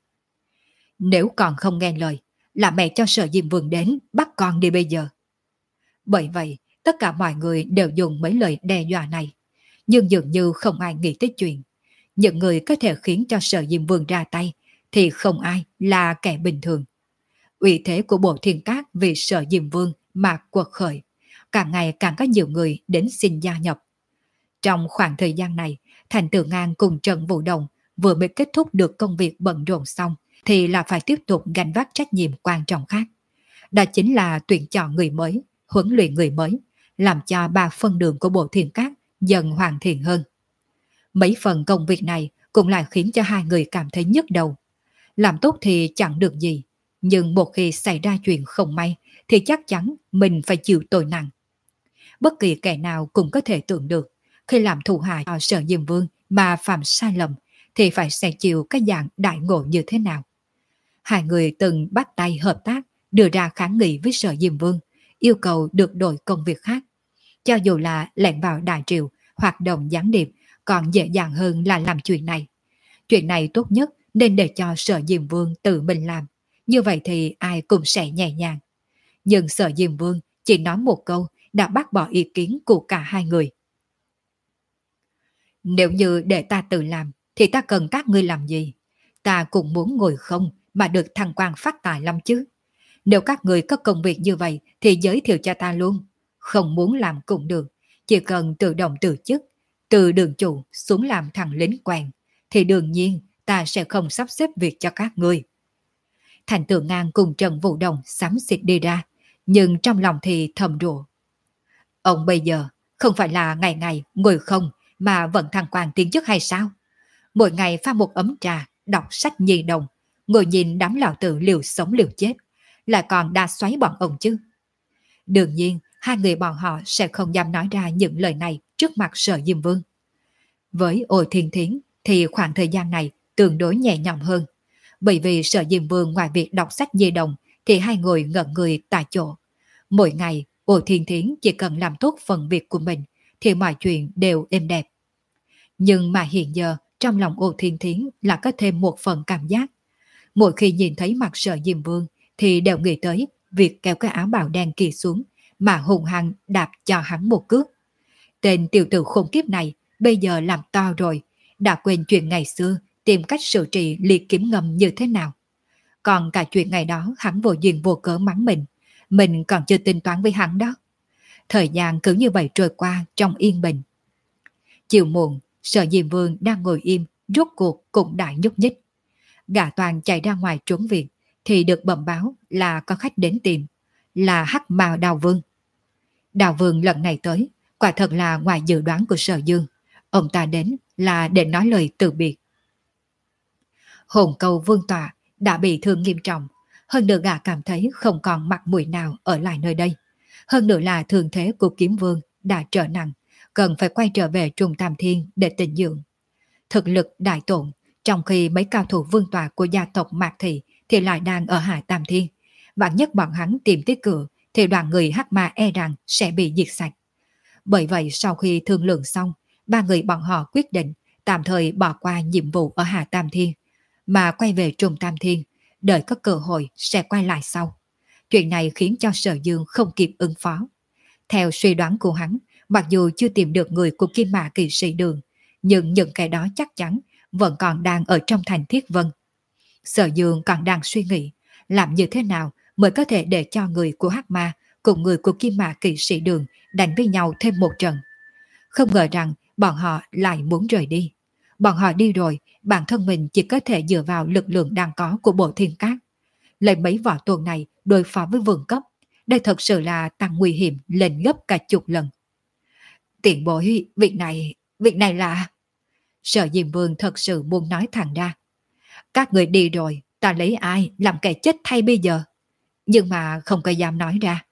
Nếu còn không nghe lời, là mẹ cho Sở Diêm Vương đến bắt con đi bây giờ. Bởi vậy, tất cả mọi người đều dùng mấy lời đe dọa này. Nhưng dường như không ai nghĩ tới chuyện. Những người có thể khiến cho Sở Diêm Vương ra tay thì không ai là kẻ bình thường. Uy thế của Bộ Thiên Cát vì Sở Diêm Vương mà quật khởi. Càng ngày càng có nhiều người đến xin gia nhập. Trong khoảng thời gian này, Thành Tử Ngang cùng Trần Vũ Đồng vừa mới kết thúc được công việc bận rộn xong thì là phải tiếp tục gánh vác trách nhiệm quan trọng khác. Đó chính là tuyển chọn người mới, huấn luyện người mới, làm cho ba phân đường của Bộ Thiên Cát dần hoàn thiện hơn. Mấy phần công việc này cũng lại khiến cho hai người cảm thấy nhức đầu. Làm tốt thì chẳng được gì, Nhưng một khi xảy ra chuyện không may thì chắc chắn mình phải chịu tội nặng. Bất kỳ kẻ nào cũng có thể tưởng được, khi làm thù hại cho Sở Diêm Vương mà phạm sai lầm thì phải sẽ chịu cái dạng đại ngộ như thế nào. Hai người từng bắt tay hợp tác, đưa ra kháng nghị với Sở Diêm Vương, yêu cầu được đổi công việc khác. Cho dù là lẻn vào Đại Triều, hoạt động gián điệp, còn dễ dàng hơn là làm chuyện này. Chuyện này tốt nhất nên để cho Sở Diêm Vương tự mình làm, như vậy thì ai cũng sẽ nhẹ nhàng. Nhưng Sở Diêm Vương chỉ nói một câu đã bác bỏ ý kiến của cả hai người. Nếu như để ta tự làm thì ta cần các ngươi làm gì? Ta cũng muốn ngồi không mà được thăng quan phát tài lắm chứ. Nếu các người có công việc như vậy thì giới thiệu cho ta luôn. Không muốn làm cũng được, chỉ cần tự động từ chức, từ đường chủ xuống làm thằng lính quèn, thì đương nhiên ta sẽ không sắp xếp việc cho các ngươi. Thành Tượng Ngang cùng Trần Vũ Đồng xám xịt đi ra, nhưng trong lòng thì thầm rủa. Ông bây giờ không phải là ngày ngày ngồi không mà vẫn thăng quan tiến chức hay sao? Mỗi ngày pha một ấm trà, đọc sách nhi đồng, ngồi nhìn đám lão tử liều sống liều chết, lại còn đa xoáy bọn ông chứ. Đương nhiên, hai người bọn họ sẽ không dám nói ra những lời này trước mặt Sở Diêm Vương. Với Ôi Thiên Thiến thì khoảng thời gian này tương đối nhẹ nhõm hơn, bởi vì Sở Diêm Vương ngoài việc đọc sách nhi đồng thì hai người ngẩn người tại chỗ. Mỗi ngày, Ôi Thiên Thiến chỉ cần làm tốt phần việc của mình thì mọi chuyện đều êm đẹp. Nhưng mà hiện giờ trong lòng Ôi Thiên Thiến là có thêm một phần cảm giác. Mỗi khi nhìn thấy mặt Sở Diêm Vương thì đều nghĩ tới việc kéo cái áo bào đen kia xuống mà hùng hăng đạp cho hắn một cước. Tên tiểu tử khốn kiếp này bây giờ làm to rồi, đã quên chuyện ngày xưa tìm cách xử trị Ly Kiếm Ngâm như thế nào. Còn cả chuyện ngày đó hắn vô duyên vô cớ mắng mình, mình còn chưa tính toán với hắn đó. Thời gian cứ như vậy trôi qua trong yên bình. Chiều muộn, Sở Diêm Vương đang ngồi im, rốt cuộc cũng đã nhúc nhích. Gã Toàn chạy ra ngoài trốn việc thì được bẩm báo là có khách đến tìm, là Hắc Mao Đào Vương. Đào Vương lần này tới, quả thật là ngoài dự đoán của Sở Dương. Ông ta đến là để nói lời từ biệt. Hồn Câu Vương Tọa đã bị thương nghiêm trọng, hơn nữa gã cảm thấy không còn mặt mũi nào ở lại nơi đây. Hơn nữa là thương thế của Kiếm Vương đã trở nặng, cần phải quay trở về Trung Tam Thiên để tịnh dưỡng. Thực lực đại tổn, trong khi mấy cao thủ vương tọa của gia tộc Mạc Thị thì lại đang ở Hạ Tam Thiên. Vạn nhất bọn hắn tìm tới cửa thì đoàn người Hắc Ma e rằng sẽ bị diệt sạch. Bởi vậy sau khi thương lượng xong, ba người bọn họ quyết định tạm thời bỏ qua nhiệm vụ ở Hạ Tam Thiên, mà quay về Trung Tam Thiên, đợi có cơ hội sẽ quay lại sau. Chuyện này khiến cho Sở Dương không kịp ứng phó. Theo suy đoán của hắn, mặc dù chưa tìm được người của Kim Mã Kỵ Sĩ Đường, nhưng những cái đó chắc chắn vẫn còn đang ở trong thành Thiết Vân. Sở Dương còn đang suy nghĩ làm như thế nào mới có thể để cho người của Hắc Ma cùng người của Kim Mã Kỵ Sĩ Đường đánh với nhau thêm một trận. Không ngờ rằng bọn họ lại muốn rời đi. Bọn họ đi rồi, bản thân mình chỉ có thể dựa vào lực lượng đang có của Bộ Thiên Cát. Lấy mấy võ tuần này đối phó với vương cấp, đây thật sự là tăng nguy hiểm lên gấp cả chục lần. Tiền bối, việc này, việc này là... Sở Diêm Vương thật sự muốn nói thẳng ra. Các người đi rồi, ta lấy ai làm kẻ chết thay bây giờ? Nhưng mà không có dám nói ra.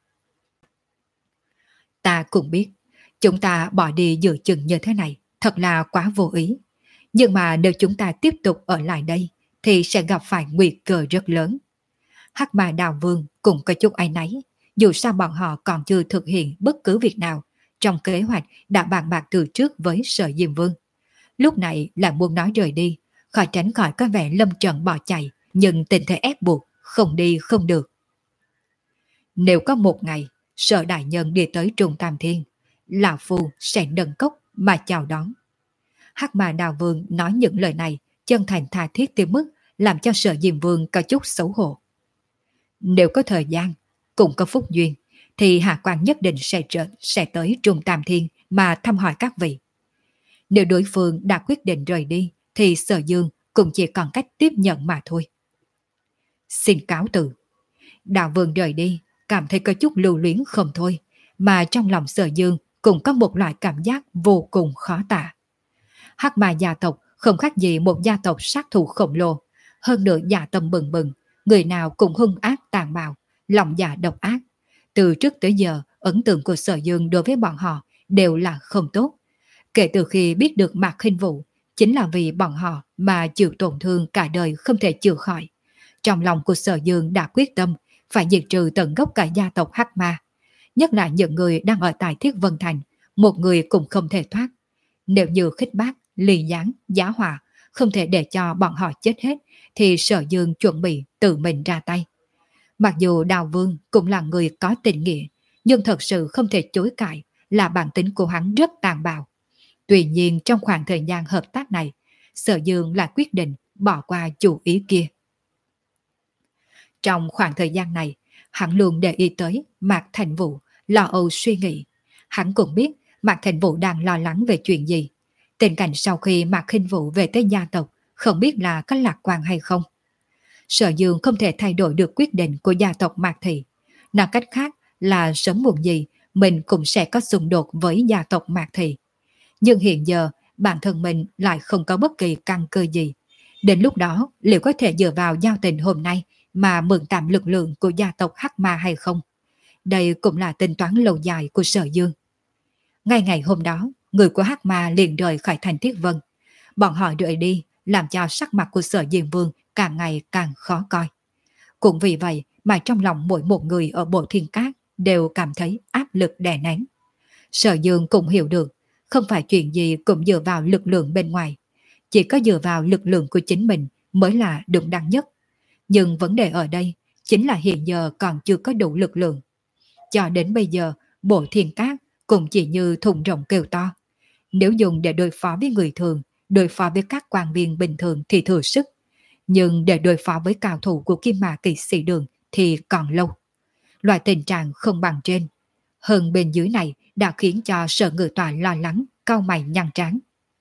Ta cũng biết, chúng ta bỏ đi giữa chừng như thế này, thật là quá vô ý. Nhưng mà nếu chúng ta tiếp tục ở lại đây, thì sẽ gặp phải nguy cơ rất lớn. Hắc Ma Đào Vương cũng có chút áy náy, dù sao bọn họ còn chưa thực hiện bất cứ việc nào trong kế hoạch đã bàn bạc từ trước với Sở Diêm Vương. Lúc này lại muốn nói rời đi, khỏi tránh khỏi có vẻ lâm trận bỏ chạy, nhưng tình thế ép buộc, không đi không được. Nếu có một ngày, Sở Đại Nhân đi tới Trung Tam Thiên, Lão Phu sẽ nâng cốc mà chào đón. Hắc Ma Đào Vương nói những lời này chân thành tha thiết tới mức làm cho Sở Diêm Vương có chút xấu hổ. Nếu có thời gian, cũng có phúc duyên, thì Hạ Quan nhất định sẽ trở, sẽ tới Trung Tam Thiên mà thăm hỏi các vị. Nếu đối phương đã quyết định rời đi, thì Sở Dương cũng chỉ còn cách tiếp nhận mà thôi. Xin cáo từ. Đạo Vương rời đi, cảm thấy có chút lưu luyến không thôi, mà trong lòng Sở Dương cũng có một loại cảm giác vô cùng khó tả. Hắc Ma gia tộc không khác gì một gia tộc sát thủ khổng lồ, hơn nữa dạ tâm bừng bừng, Người nào cũng hung ác tàn bạo, lòng dạ độc ác. Từ trước tới giờ, ấn tượng của Sở Dương đối với bọn họ đều là không tốt. Kể từ khi biết được Mạc Hinh Vũ, chính là vì bọn họ mà chịu tổn thương cả đời không thể chữa khỏi. Trong lòng của Sở Dương đã quyết tâm phải diệt trừ tận gốc cả gia tộc Hắc Ma. Nhất là những người đang ở tại Thiết Vân Thành, một người cũng không thể thoát. Nếu như Khích Bác, Ly Giáng, Giá Hòa không thể để cho bọn họ chết hết, thì Sở Dương chuẩn bị tự mình ra tay. Mặc dù Đào Vương cũng là người có tình nghĩa, nhưng thật sự không thể chối cãi là bản tính của hắn rất tàn bạo. Tuy nhiên trong khoảng thời gian hợp tác này, Sở Dương lại quyết định bỏ qua chủ ý kia. Trong khoảng thời gian này, hắn luôn để ý tới Mạc Thành Vũ, lo âu suy nghĩ. Hắn cũng biết Mạc Thành Vũ đang lo lắng về chuyện gì. Tình cảnh sau khi Mạc Hinh Vũ về tới gia tộc, không biết là có lạc quan hay không. Sở Dương không thể thay đổi được quyết định của gia tộc Mạc Thị. Nói cách khác là sớm muộn gì mình cũng sẽ có xung đột với gia tộc Mạc Thị. Nhưng hiện giờ bản thân mình lại không có bất kỳ căn cơ gì. Đến lúc đó liệu có thể dựa vào giao tình hôm nay mà mượn tạm lực lượng của gia tộc Hắc Ma hay không? Đây cũng là tính toán lâu dài của Sở Dương. Ngay ngày hôm đó, người của Hắc Ma liền rời khỏi thành Thiết Vân. Bọn họ rời đi làm cho sắc mặt của Sở Diêm Vương càng ngày càng khó coi. Cũng vì vậy mà trong lòng mỗi một người ở Bộ Thiên Cát đều cảm thấy áp lực đè nén. Sở Dương cũng hiểu được, không phải chuyện gì cũng dựa vào lực lượng bên ngoài. Chỉ có dựa vào lực lượng của chính mình mới là đúng đắn nhất. Nhưng vấn đề ở đây chính là hiện giờ còn chưa có đủ lực lượng. Cho đến bây giờ, Bộ Thiên Cát cũng chỉ như thùng rộng kêu to. Nếu dùng để đối phó với người thường, đối phó với các quan viên bình thường thì thừa sức. Nhưng để đối phó với cao thủ của Kim Mã Kỵ Sĩ Đường thì còn lâu. Loại tình trạng không bằng trên. Hơn bên dưới này đã khiến cho Sở Ngự Tọa lo lắng, cau mày nhăn trán.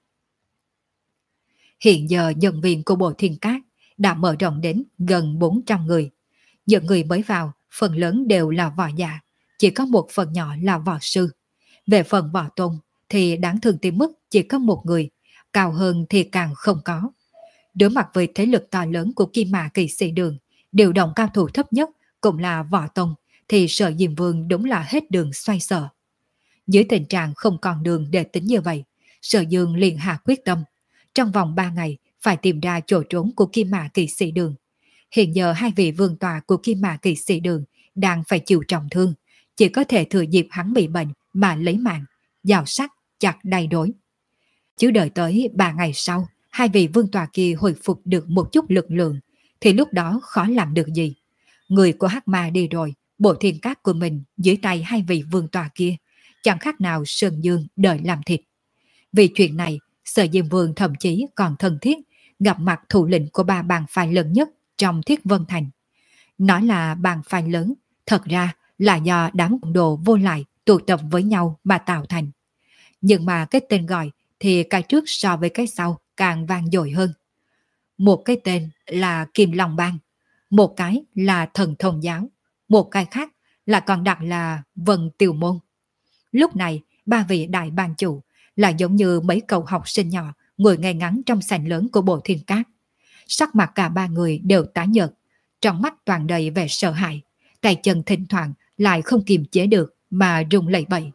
Hiện giờ nhân viên của Bộ Thiên Cát đã mở rộng đến gần bốn trăm người. Những người mới vào, phần lớn đều là võ giả, chỉ có một phần nhỏ là võ sư. Về phần võ tôn thì đáng thương tới mức chỉ có một người, cao hơn thì càng không có. Đối mặt với thế lực to lớn của Kim Mã Kỵ Sĩ Đường, điều động cao thủ thấp nhất cũng là võ tôn, thì Sở Diêm Vương đúng là hết đường xoay sở. Dưới tình trạng không còn đường để tính như vậy, Sở Dương liền hạ quyết tâm. Trong vòng ba ngày phải tìm ra chỗ trốn của Kim Mã Kỵ Sĩ Đường. Hiện giờ hai vị vương tọa của Kim Mã Kỵ Sĩ Đường đang phải chịu trọng thương, chỉ có thể thừa dịp hắn bị bệnh mà lấy mạng, dào sắc chặt đầy đối. Chứ đợi tới ba ngày sau, hai vị vương tọa kia hồi phục được một chút lực lượng, thì lúc đó khó làm được gì. Người của Hắc Ma đi rồi, Bộ Thiên Cát của mình dưới tay hai vị vương tọa kia, chẳng khác nào Sơn Dương đợi làm thịt. Vì chuyện này, Sở Diêm Vương thậm chí còn thân thiết gặp mặt thủ lĩnh của ba bang phái lớn nhất trong Thiết Vân Thành. Nói là bang phái lớn, thật ra là do đám côn đồ vô lại tụ tập với nhau mà tạo thành. Nhưng mà cái tên gọi thì cái trước so với cái sau càng vang dội hơn. Một cái tên là Kim Long Bang, một cái là Thần Thông Giáo, một cái khác là còn đặt là Vân Tiều Môn. Lúc này, ba vị đại ban chủ là giống như mấy cậu học sinh nhỏ ngồi ngay ngắn trong sảnh lớn của Bộ Thiên Cát. Sắc mặt cả ba người đều tái nhợt, trong mắt toàn đầy vẻ sợ hãi, tay chân thỉnh thoảng lại không kiềm chế được mà rung lẩy bẩy.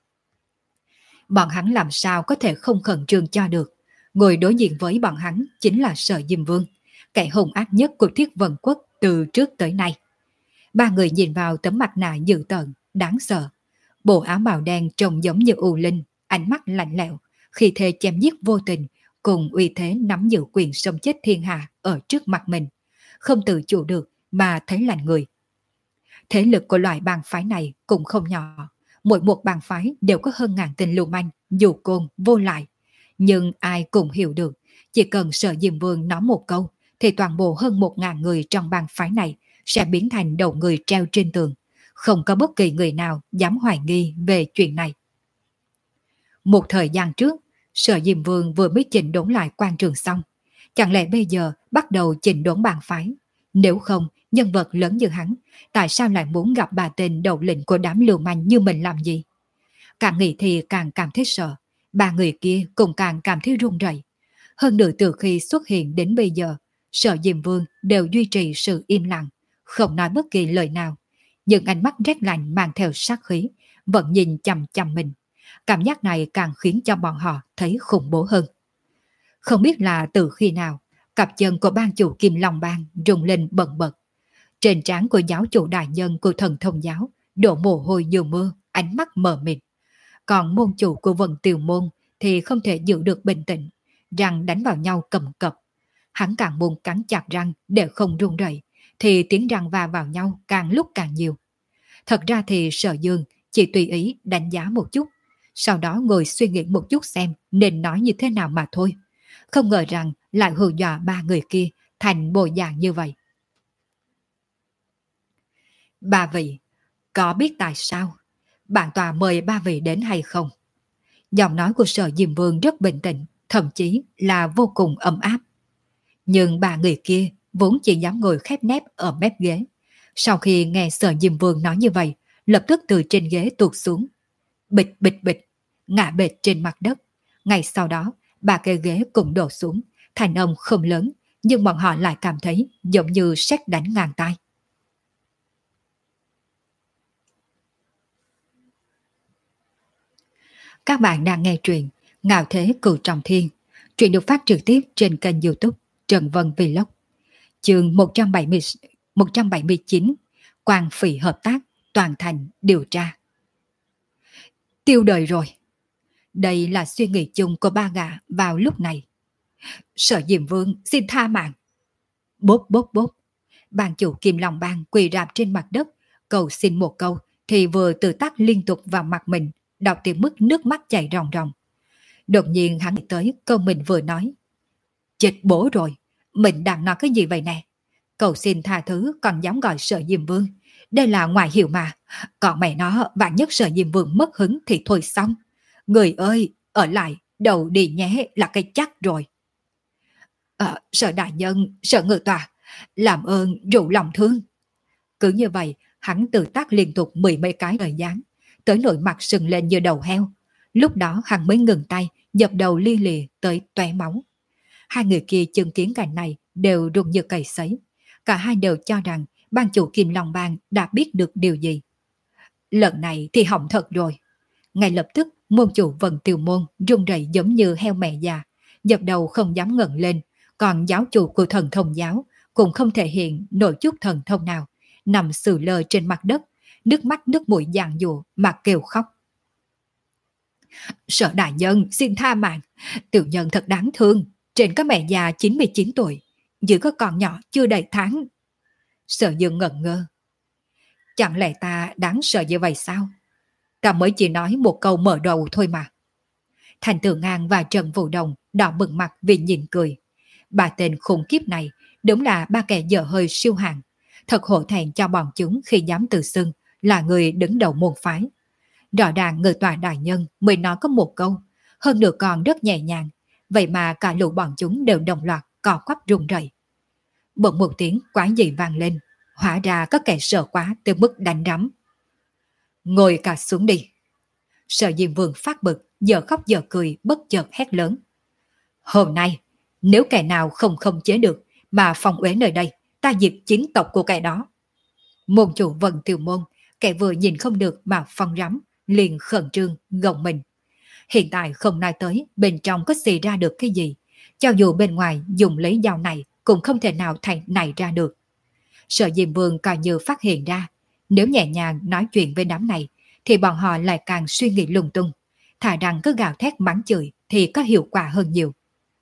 Bọn hắn làm sao có thể không khẩn trương cho được. Ngồi đối diện với bọn hắn chính là Sở Diêm Vương, kẻ hung ác nhất của Thiết Vân Quốc từ trước tới nay. Ba người nhìn vào tấm mặt nạ dữ tợn, đáng sợ. Bộ áo màu đen trông giống như U Linh, ánh mắt lạnh lẽo, khi thế chém giết vô tình, cùng uy thế nắm giữ quyền sống chết thiên hạ ở trước mặt mình, không tự chủ được mà thấy lạnh người. Thế lực của loại bang phái này cũng không nhỏ, mỗi một bang phái đều có hơn ngàn tên lưu manh, dù côn, vô lại. Nhưng ai cũng hiểu được, chỉ cần Sở Diêm Vương nói một câu, thì toàn bộ hơn một ngàn người trong bang phái này sẽ biến thành đầu người treo trên tường. Không có bất kỳ người nào dám hoài nghi về chuyện này. Một thời gian trước, Sở Diêm Vương vừa mới chỉnh đốn lại quan trường xong. Chẳng lẽ bây giờ bắt đầu chỉnh đốn bang phái? Nếu không, nhân vật lớn như hắn, tại sao lại muốn gặp bà tên đầu lĩnh của đám lưu manh như mình làm gì? Càng nghĩ thì càng cảm thấy sợ. Ba người kia cũng càng cảm thấy run rẩy. Hơn nữa từ khi xuất hiện đến bây giờ, Sở Diêm Vương đều duy trì sự im lặng, không nói bất kỳ lời nào, nhưng ánh mắt rét lạnh mang theo sát khí, vẫn nhìn chằm chằm mình. Cảm giác này càng khiến cho bọn họ thấy khủng bố hơn. Không biết là từ khi nào, cặp chân của ban chủ Kim Long Bang rung lên bần bật. Trên trán của giáo chủ đại nhân của thần thông giáo đổ mồ hôi như mưa, ánh mắt mờ mịt. Còn môn chủ của Vân Tiêu Môn thì không thể giữ được bình tĩnh, răng đánh vào nhau cầm cập. Hắn càng muốn cắn chặt răng để không run rẩy, thì tiếng răng va vào nhau càng lúc càng nhiều. Thật ra thì Sở Dương chỉ tùy ý đánh giá một chút, sau đó ngồi suy nghĩ một chút xem nên nói như thế nào mà thôi. Không ngờ rằng lại hù dọa ba người kia thành bộ dạng như vậy. Ba vị, có biết tại sao bản tòa mời ba vị đến hay không? Giọng nói của Sở Diêm Vương rất bình tĩnh, thậm chí là vô cùng ấm áp. Nhưng ba người kia vốn chỉ dám ngồi khép nép ở mép ghế. Sau khi nghe Sở Diêm Vương nói như vậy, lập tức từ trên ghế tuột xuống. Bịch bịch bịch, ngã bệt trên mặt đất. Ngay sau đó, ba cái ghế cũng đổ xuống, thành âm không lớn, nhưng bọn họ lại cảm thấy giống như sét đánh ngang tai. Các bạn đang nghe truyện Ngạo Thế Cửu Trọng Thiên. Truyện được phát trực tiếp trên kênh YouTube Trần Vân Vlog. Chương một trăm bảy mươi, một trăm bảy mươi chín, Quang Phỉ hợp tác, toàn thành điều tra. Tiêu đời rồi. Đây là suy nghĩ chung của ba gã vào lúc này. Sở Diêm Vương xin tha mạng. Bốp bốp bốp. Ban chủ Kim Long Bang quỳ rạp trên mặt đất, cầu xin một câu thì vừa tự tác liên tục vào mặt mình, đọc tiếng mức nước mắt chảy ròng ròng. Đột nhiên hắn nghĩ tới câu mình vừa nói. Chết bố rồi, mình đang nói cái gì vậy nè? Cầu xin tha thứ còn dám gọi Sở Diêm Vương. Đây là ngoại hiệu mà. Còn mẹ nó vạn nhất Sở Diêm Vương mất hứng thì thôi xong. Người ơi, ở lại, đầu đi nhé là cái chắc rồi. À, Sở Đại Nhân, Sở Ngự Tòa, làm ơn rủ lòng thương. Cứ như vậy, hắn tự tác liên tục mười mấy cái lời gián, tới nỗi mặt sừng lên như đầu heo. Lúc đó hắn mới ngừng tay, dập đầu li lì tới tóe máu. Hai người kia chứng kiến cảnh này đều run như cầy sấy. Cả hai đều cho rằng ban chủ Kim Long Bang đã biết được điều gì. Lần này thì hỏng thật rồi. Ngay lập tức môn chủ Vân Tiêu Môn run rẩy giống như heo mẹ già, dập đầu không dám ngẩng lên. Còn giáo chủ của thần thông giáo cũng không thể hiện nổi chút thần thông nào, nằm sừ lơ trên mặt đất, nước mắt nước mũi giàn giụa mà kêu khóc. Sở đại nhân xin tha mạng, tiểu nhân thật đáng thương, trên có mẹ già chín mươi chín tuổi, dưới có con nhỏ chưa đầy tháng. Sở Dương ngẩn ngơ. Chẳng lẽ ta đáng sợ như vậy sao? Ta mới chỉ nói một câu mở đầu thôi mà. Thành Tử Ngang và Trần Vũ Đồng đỏ bừng mặt vì nhìn cười. Ba tên khủng khiếp này đúng là ba kẻ dở hơi siêu hạng. Thật hổ thẹn cho bọn chúng khi dám tự xưng là người đứng đầu môn phái. Rõ ràng người tòa đại nhân mới nói có một câu, hơn nữa còn rất nhẹ nhàng, vậy mà cả lũ bọn chúng đều đồng loạt cò quắp run rẩy. Bỗng một tiếng quái dị vang lên, hóa ra có kẻ sợ quá tới mức đánh rắm. Ngồi cả xuống đi. Sở Diêm Vương phát bực, giờ khóc giờ cười bất chợt hét lớn. Hôm nay, nếu kẻ nào không khống chế được mà phong uế nơi đây, ta diệt chính tộc của kẻ đó. Môn chủ Vân Tiêu Môn, kẻ vừa nhìn không được mà phong rắm, liền khẩn trương gồng mình. Hiện tại không nói tới bên trong có xì ra được cái gì, cho dù bên ngoài dùng lấy dao này cũng không thể nào thành này ra được. Sở Diêm Vương coi như phát hiện ra, nếu nhẹ nhàng nói chuyện với đám này thì bọn họ lại càng suy nghĩ lung tung, thà rằng cứ gào thét mắng chửi thì có hiệu quả hơn nhiều.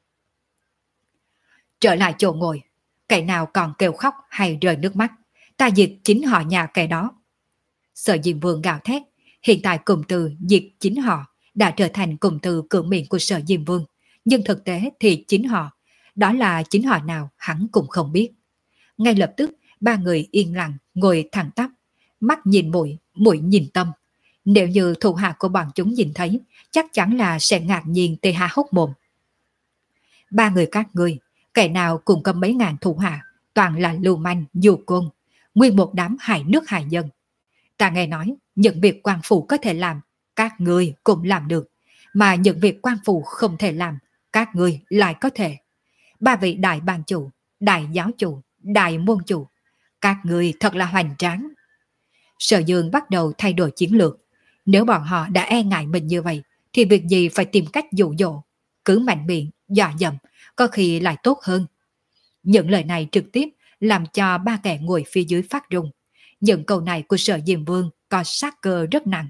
Trở lại chỗ ngồi, kẻ nào còn kêu khóc hay rơi nước mắt, ta diệt chính họ nhà kẻ đó. Sở Diêm Vương gào thét, hiện tại cụm từ diệt chính họ đã trở thành cụm từ cửa miệng của Sở Diêm Vương, nhưng thực tế thì chính họ, đó là chính họ nào hắn cũng không biết. Ngay lập tức, ba người yên lặng ngồi thẳng tắp, mắt nhìn mũi, mũi nhìn tâm. Nếu như thủ hạ của bọn chúng nhìn thấy, chắc chắn là sẽ ngạc nhiên tê há hốc mồm. Ba người các ngươi, kẻ nào cùng cầm mấy ngàn thủ hạ, toàn là lưu manh, dù côn, nguyên một đám hại nước hại dân. Ta nghe nói, những việc quan phủ có thể làm, các ngươi cũng làm được, mà những việc quan phủ không thể làm, các ngươi lại có thể. Ba vị đại ban chủ, đại giáo chủ, đại môn chủ, các người thật là hoành tráng. Sở Dương bắt đầu thay đổi chiến lược. Nếu bọn họ đã e ngại mình như vậy, thì việc gì phải tìm cách dụ dỗ, cứ mạnh miệng, dọa dẫm, có khi lại tốt hơn. Những lời này trực tiếp làm cho ba kẻ ngồi phía dưới phát run. Những câu này của Sở Diêm Vương có sát cơ rất nặng.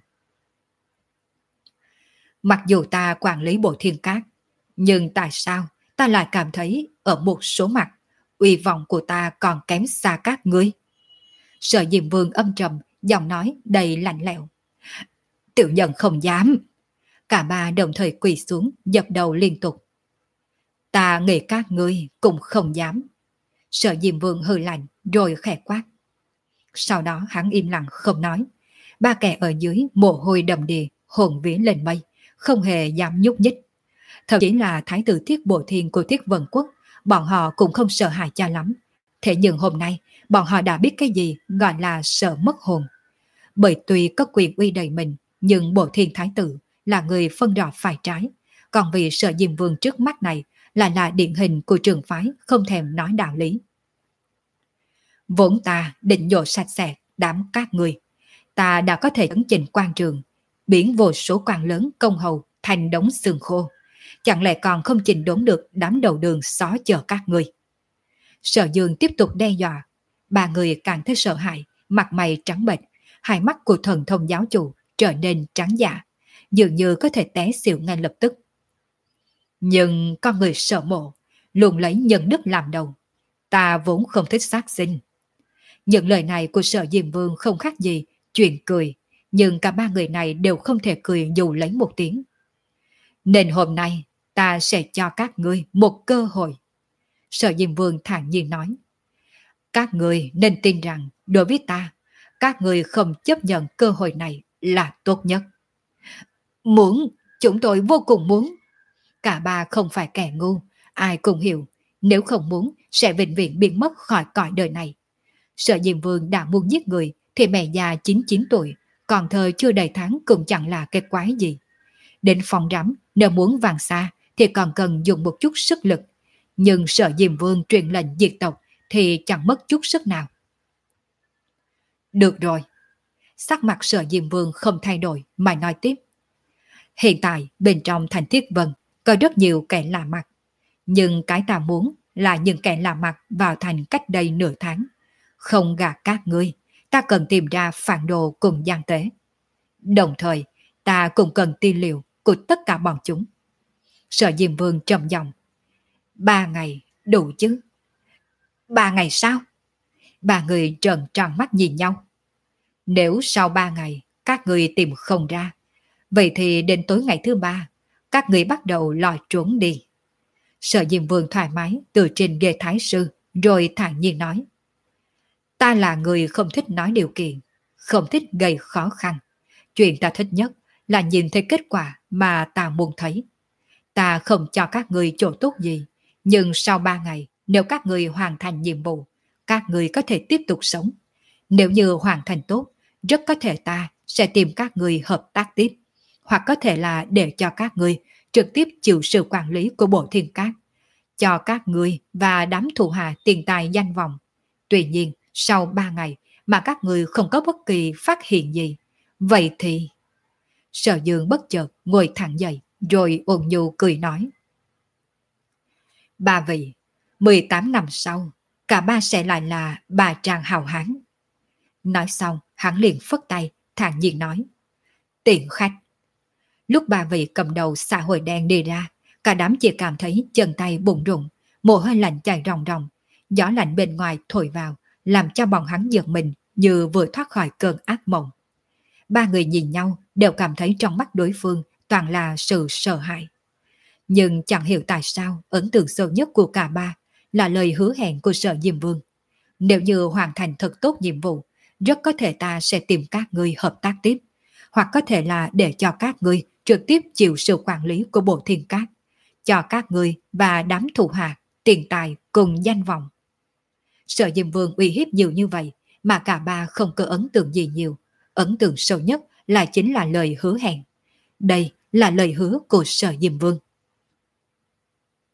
Mặc dù ta quản lý bộ thiên cát, nhưng tại sao ta lại cảm thấy ở một số mặt, uy vọng của ta còn kém xa các ngươi? Sở Diêm Vương âm trầm, giọng nói đầy lạnh lẽo. Tiểu nhân không dám. Cả ba đồng thời quỳ xuống, dập đầu liên tục. Ta nghĩ các ngươi cũng không dám. Sở Diêm Vương hừ lạnh rồi khẽ quát. Sau đó hắn im lặng không nói. Ba kẻ ở dưới mồ hôi đầm đìa, hồn vía lên mây, không hề dám nhúc nhích. Thậm chí là thái tử Thiết Bộ Thiên của Thiết Vân Quốc, bọn họ cũng không sợ hãi cha lắm. Thế nhưng hôm nay, bọn họ đã biết cái gì gọi là sợ mất hồn. Bởi tuy có quyền uy đầy mình, nhưng Bộ Thiên Thái tử là người phân rõ phải trái. Còn vì Sở Diêm Vương trước mắt này là là điển hình của trường phái không thèm nói đạo lý. Vốn ta định nhổ sạch sẽ đám các người. Ta đã có thể chấn chỉnh quan trường, biến vô số quan lớn công hầu thành đống xương khô. Chẳng lẽ còn không chỉnh đốn được đám đầu đường xó chờ các người? Sở Dương tiếp tục đe dọa. Ba người càng thấy sợ hãi, mặt mày trắng bệch, hai mắt của thần thông giáo chủ trở nên trắng dạ, dường như có thể té xỉu ngay lập tức. Nhưng con người sợ mộ, luôn lấy nhân đức làm đầu. Ta vốn không thích sát sinh. Những lời này của Sở Diêm Vương không khác gì chuyện cười, nhưng cả ba người này đều không thể cười dù lấy một tiếng. Nên hôm nay ta sẽ cho các ngươi một cơ hội. Sở Diêm Vương thản nhiên nói. Các ngươi nên tin rằng đối với ta, các ngươi không chấp nhận cơ hội này là tốt nhất. Muốn, chúng tôi vô cùng muốn. Cả ba không phải kẻ ngu, ai cũng hiểu, nếu không muốn sẽ vĩnh viễn biến mất khỏi cõi đời này. Sở Diêm Vương đã muốn giết người thì mẹ già chín mươi chín tuổi, còn thơ chưa đầy tháng cũng chẳng là cái quái gì. Đến phòng rắm, nếu muốn vàng xa thì còn cần dùng một chút sức lực. Nhưng Sở Diêm Vương truyền lệnh diệt tộc thì chẳng mất chút sức nào. Được rồi. Sắc mặt Sở Diêm Vương không thay đổi mà nói tiếp. Hiện tại bên trong thành Thiết Vân có rất nhiều kẻ lạ mặt. Nhưng cái ta muốn là những kẻ lạ mặt vào thành cách đây nửa tháng. Không gạt các ngươi, ta cần tìm ra phản đồ cùng gian tế. Đồng thời, ta cũng cần tư liệu của tất cả bọn chúng. Sở Diêm Vương trầm giọng. Ba ngày đủ chứ? Ba ngày sao? Ba người trợn tròn mắt nhìn nhau. Nếu sau ba ngày các người tìm không ra, vậy thì đến tối ngày thứ ba, các người bắt đầu lòi trốn đi. Sở Diêm Vương thoải mái từ trên ghế thái sư, rồi thản nhiên nói. Ta là người không thích nói điều kiện, không thích gây khó khăn. Chuyện ta thích nhất là nhìn thấy kết quả mà ta muốn thấy. Ta không cho các người chỗ tốt gì, nhưng sau ba ngày, nếu các người hoàn thành nhiệm vụ, các người có thể tiếp tục sống. Nếu như hoàn thành tốt, rất có thể ta sẽ tìm các người hợp tác tiếp, hoặc có thể là để cho các người trực tiếp chịu sự quản lý của Bộ Thiên Cát, cho các người và đám thủ hạ tiền tài danh vọng. Tuy nhiên, sau ba ngày mà các người không có bất kỳ phát hiện gì, vậy thì... Sở Dương bất chợt ngồi thẳng dậy, rồi ôn nhu cười nói. Ba vị, mười tám năm sau, cả ba sẽ lại là bà Tràng hào hán. Nói xong, hắn liền phất tay, thản nhiên nói. Tiện khách. Lúc ba vị cầm đầu xã hội đen đi ra, cả đám chỉ cảm thấy chân tay bụng rụng, mồ hôi lạnh chảy ròng ròng, gió lạnh bên ngoài thổi vào, làm cho bọn hắn giật mình như vừa thoát khỏi cơn ác mộng. Ba người nhìn nhau đều cảm thấy trong mắt đối phương toàn là sự sợ hãi. Nhưng chẳng hiểu tại sao ấn tượng sâu nhất của cả ba là lời hứa hẹn của Sở Diêm Vương. Nếu như hoàn thành thật tốt nhiệm vụ, rất có thể ta sẽ tìm các ngươi hợp tác tiếp, hoặc có thể là để cho các ngươi trực tiếp chịu sự quản lý của Bộ Thiên Cát, cho các ngươi và đám thủ hạ tiền tài cùng danh vọng. Sở Diêm Vương uy hiếp nhiều như vậy mà cả ba không có ấn tượng gì nhiều. Ấn tượng sâu nhất là chính là lời hứa hẹn. Đây là lời hứa của Sở Diêm Vương.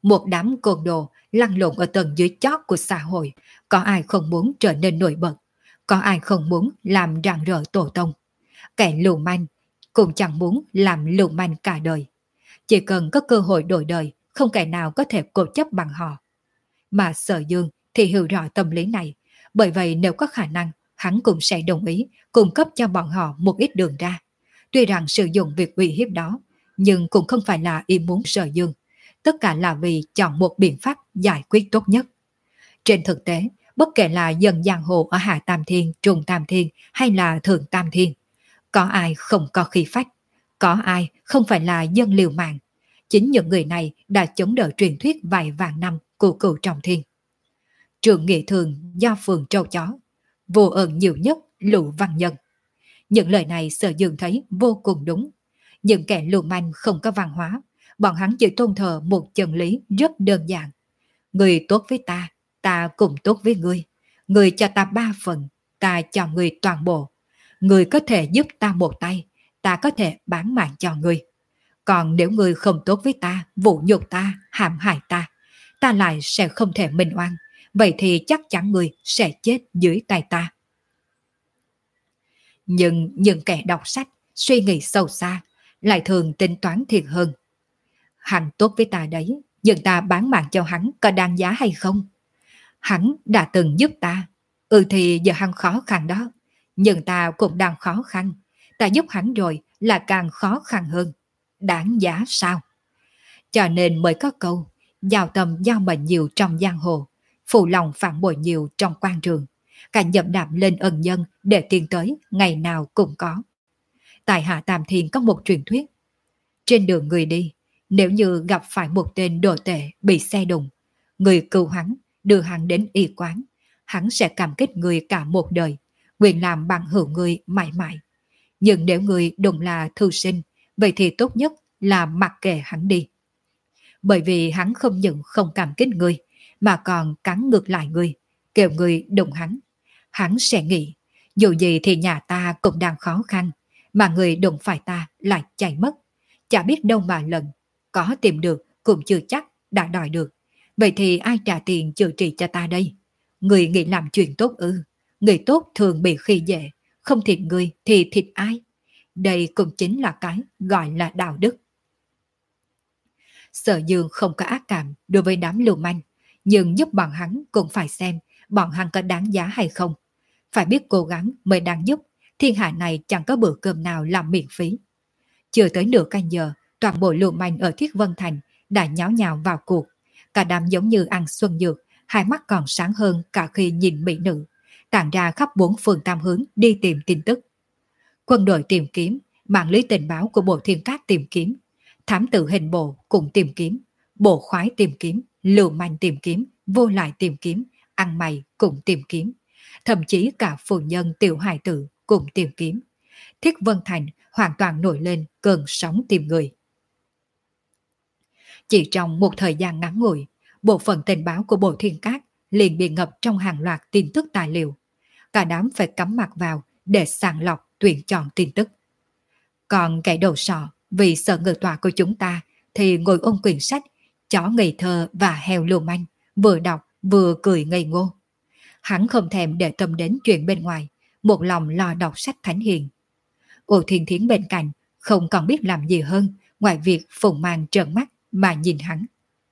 Một đám côn đồ lăn lộn ở tầng dưới chót của xã hội, có ai không muốn trở nên nổi bật, có ai không muốn làm rạng rỡ tổ tông. Kẻ lưu manh cũng chẳng muốn làm lưu manh cả đời. Chỉ cần có cơ hội đổi đời, không kẻ nào có thể cố chấp bằng họ. Mà Sở Dương thì hiểu rõ tâm lý này, bởi vậy nếu có khả năng, hắn cũng sẽ đồng ý cung cấp cho bọn họ một ít đường ra. Tuy rằng sử dụng việc uy hiếp đó, nhưng cũng không phải là ý muốn Sở Dương. Tất cả là vì chọn một biện pháp giải quyết tốt nhất. Trên thực tế, bất kể là dân giang hồ ở Hạ Tam Thiên, Trung Tam Thiên hay là Thượng Tam Thiên, có ai không có khí phách, có ai không phải là dân liều mạng. Chính những người này đã chống đỡ truyền thuyết vài vạn năm của Cửu Trọng Thiên. Trường Nghị Thường do phường trâu chó, vô ơn nhiều nhất Lũ Văn Nhân. Những lời này Sở Dương thấy vô cùng đúng. Những kẻ lưu manh không có văn hóa, bọn hắn chỉ tôn thờ một chân lý rất đơn giản. Người tốt với ta, ta cũng tốt với ngươi. Người cho ta ba phần, ta cho người toàn bộ. Người có thể giúp ta một tay, ta có thể bán mạng cho ngươi. Còn nếu ngươi không tốt với ta, vũ nhục ta, hãm hại ta, ta lại sẽ không thể minh oan. Vậy thì chắc chắn ngươi sẽ chết dưới tay ta. Nhưng những kẻ đọc sách, suy nghĩ sâu xa, lại thường tính toán thiệt hơn. Hắn tốt với ta đấy, nhưng ta bán mạng cho hắn có đáng giá hay không? Hắn đã từng giúp ta, ừ thì giờ hắn khó khăn đó, nhưng ta cũng đang khó khăn. Ta giúp hắn rồi là càng khó khăn hơn. Đáng giá sao? Cho nên mới có câu, giao tâm giao mệnh nhiều trong giang hồ, phụ lòng phản bội nhiều trong quan trường. Cả nhậm đạm lên ân nhân để tiến tới ngày nào cũng có. Tại Hạ Tam Thiên có một truyền thuyết. Trên đường người đi, nếu như gặp phải một tên đồ tệ bị xe đụng, người cứu hắn, đưa hắn đến y quán, hắn sẽ cảm kích người cả một đời, nguyện làm bằng hữu người mãi mãi. Nhưng nếu người đụng là thư sinh, vậy thì tốt nhất là mặc kệ hắn đi. Bởi vì hắn không những không cảm kích người, mà còn cắn ngược lại người, kêu người đụng hắn. Hắn sẽ nghĩ, dù gì thì nhà ta cũng đang khó khăn, mà người đụng phải ta lại chạy mất. Chả biết đâu mà lần, có tìm được cũng chưa chắc đã đòi được. Vậy thì ai trả tiền chữa trị cho ta đây? Người nghĩ làm chuyện tốt ư? Người tốt thường bị khi dễ, không thịt người thì thịt ai? Đây cũng chính là cái gọi là đạo đức. Sở Dương không có ác cảm đối với đám lưu manh, nhưng giúp bọn hắn cũng phải xem bọn hắn có đáng giá hay không. Phải biết cố gắng mới đáng giúp, thiên hạ này chẳng có bữa cơm nào làm miễn phí. Chưa tới nửa canh giờ, toàn bộ lưu manh ở Thiết Vân Thành đã nháo nhào vào cuộc. Cả đám giống như ăn xuân dược, hai mắt còn sáng hơn cả khi nhìn mỹ nữ, tản ra khắp bốn phương tam hướng đi tìm tin tức. Quân đội tìm kiếm, mạng lưới tình báo của Bộ Thiên Cát tìm kiếm, thám tử hình bộ cũng tìm kiếm, bộ khoái tìm kiếm, lưu manh tìm kiếm, vô lại tìm kiếm, ăn mày cũng tìm kiếm, thậm chí cả phụ nhân tiểu hài tử cũng tìm kiếm. Thiết Vân Thành hoàn toàn nổi lên cơn sóng tìm người. Chỉ trong một thời gian ngắn ngủi, bộ phận tình báo của Bộ Thiên Cát liền bị ngập trong hàng loạt tin tức tài liệu. Cả đám phải cắm mặt vào để sàng lọc tuyển chọn tin tức. Còn kẻ đầu sọ vì sợ ngự tọa của chúng ta thì ngồi ôm quyển sách, chó ngây thơ và heo lưu manh, vừa đọc vừa cười ngây ngô. Hắn không thèm để tâm đến chuyện bên ngoài, một lòng lo đọc sách thánh hiền. Ô Thiên Thiến bên cạnh không còn biết làm gì hơn ngoài việc phùng mang trợn mắt mà nhìn hắn.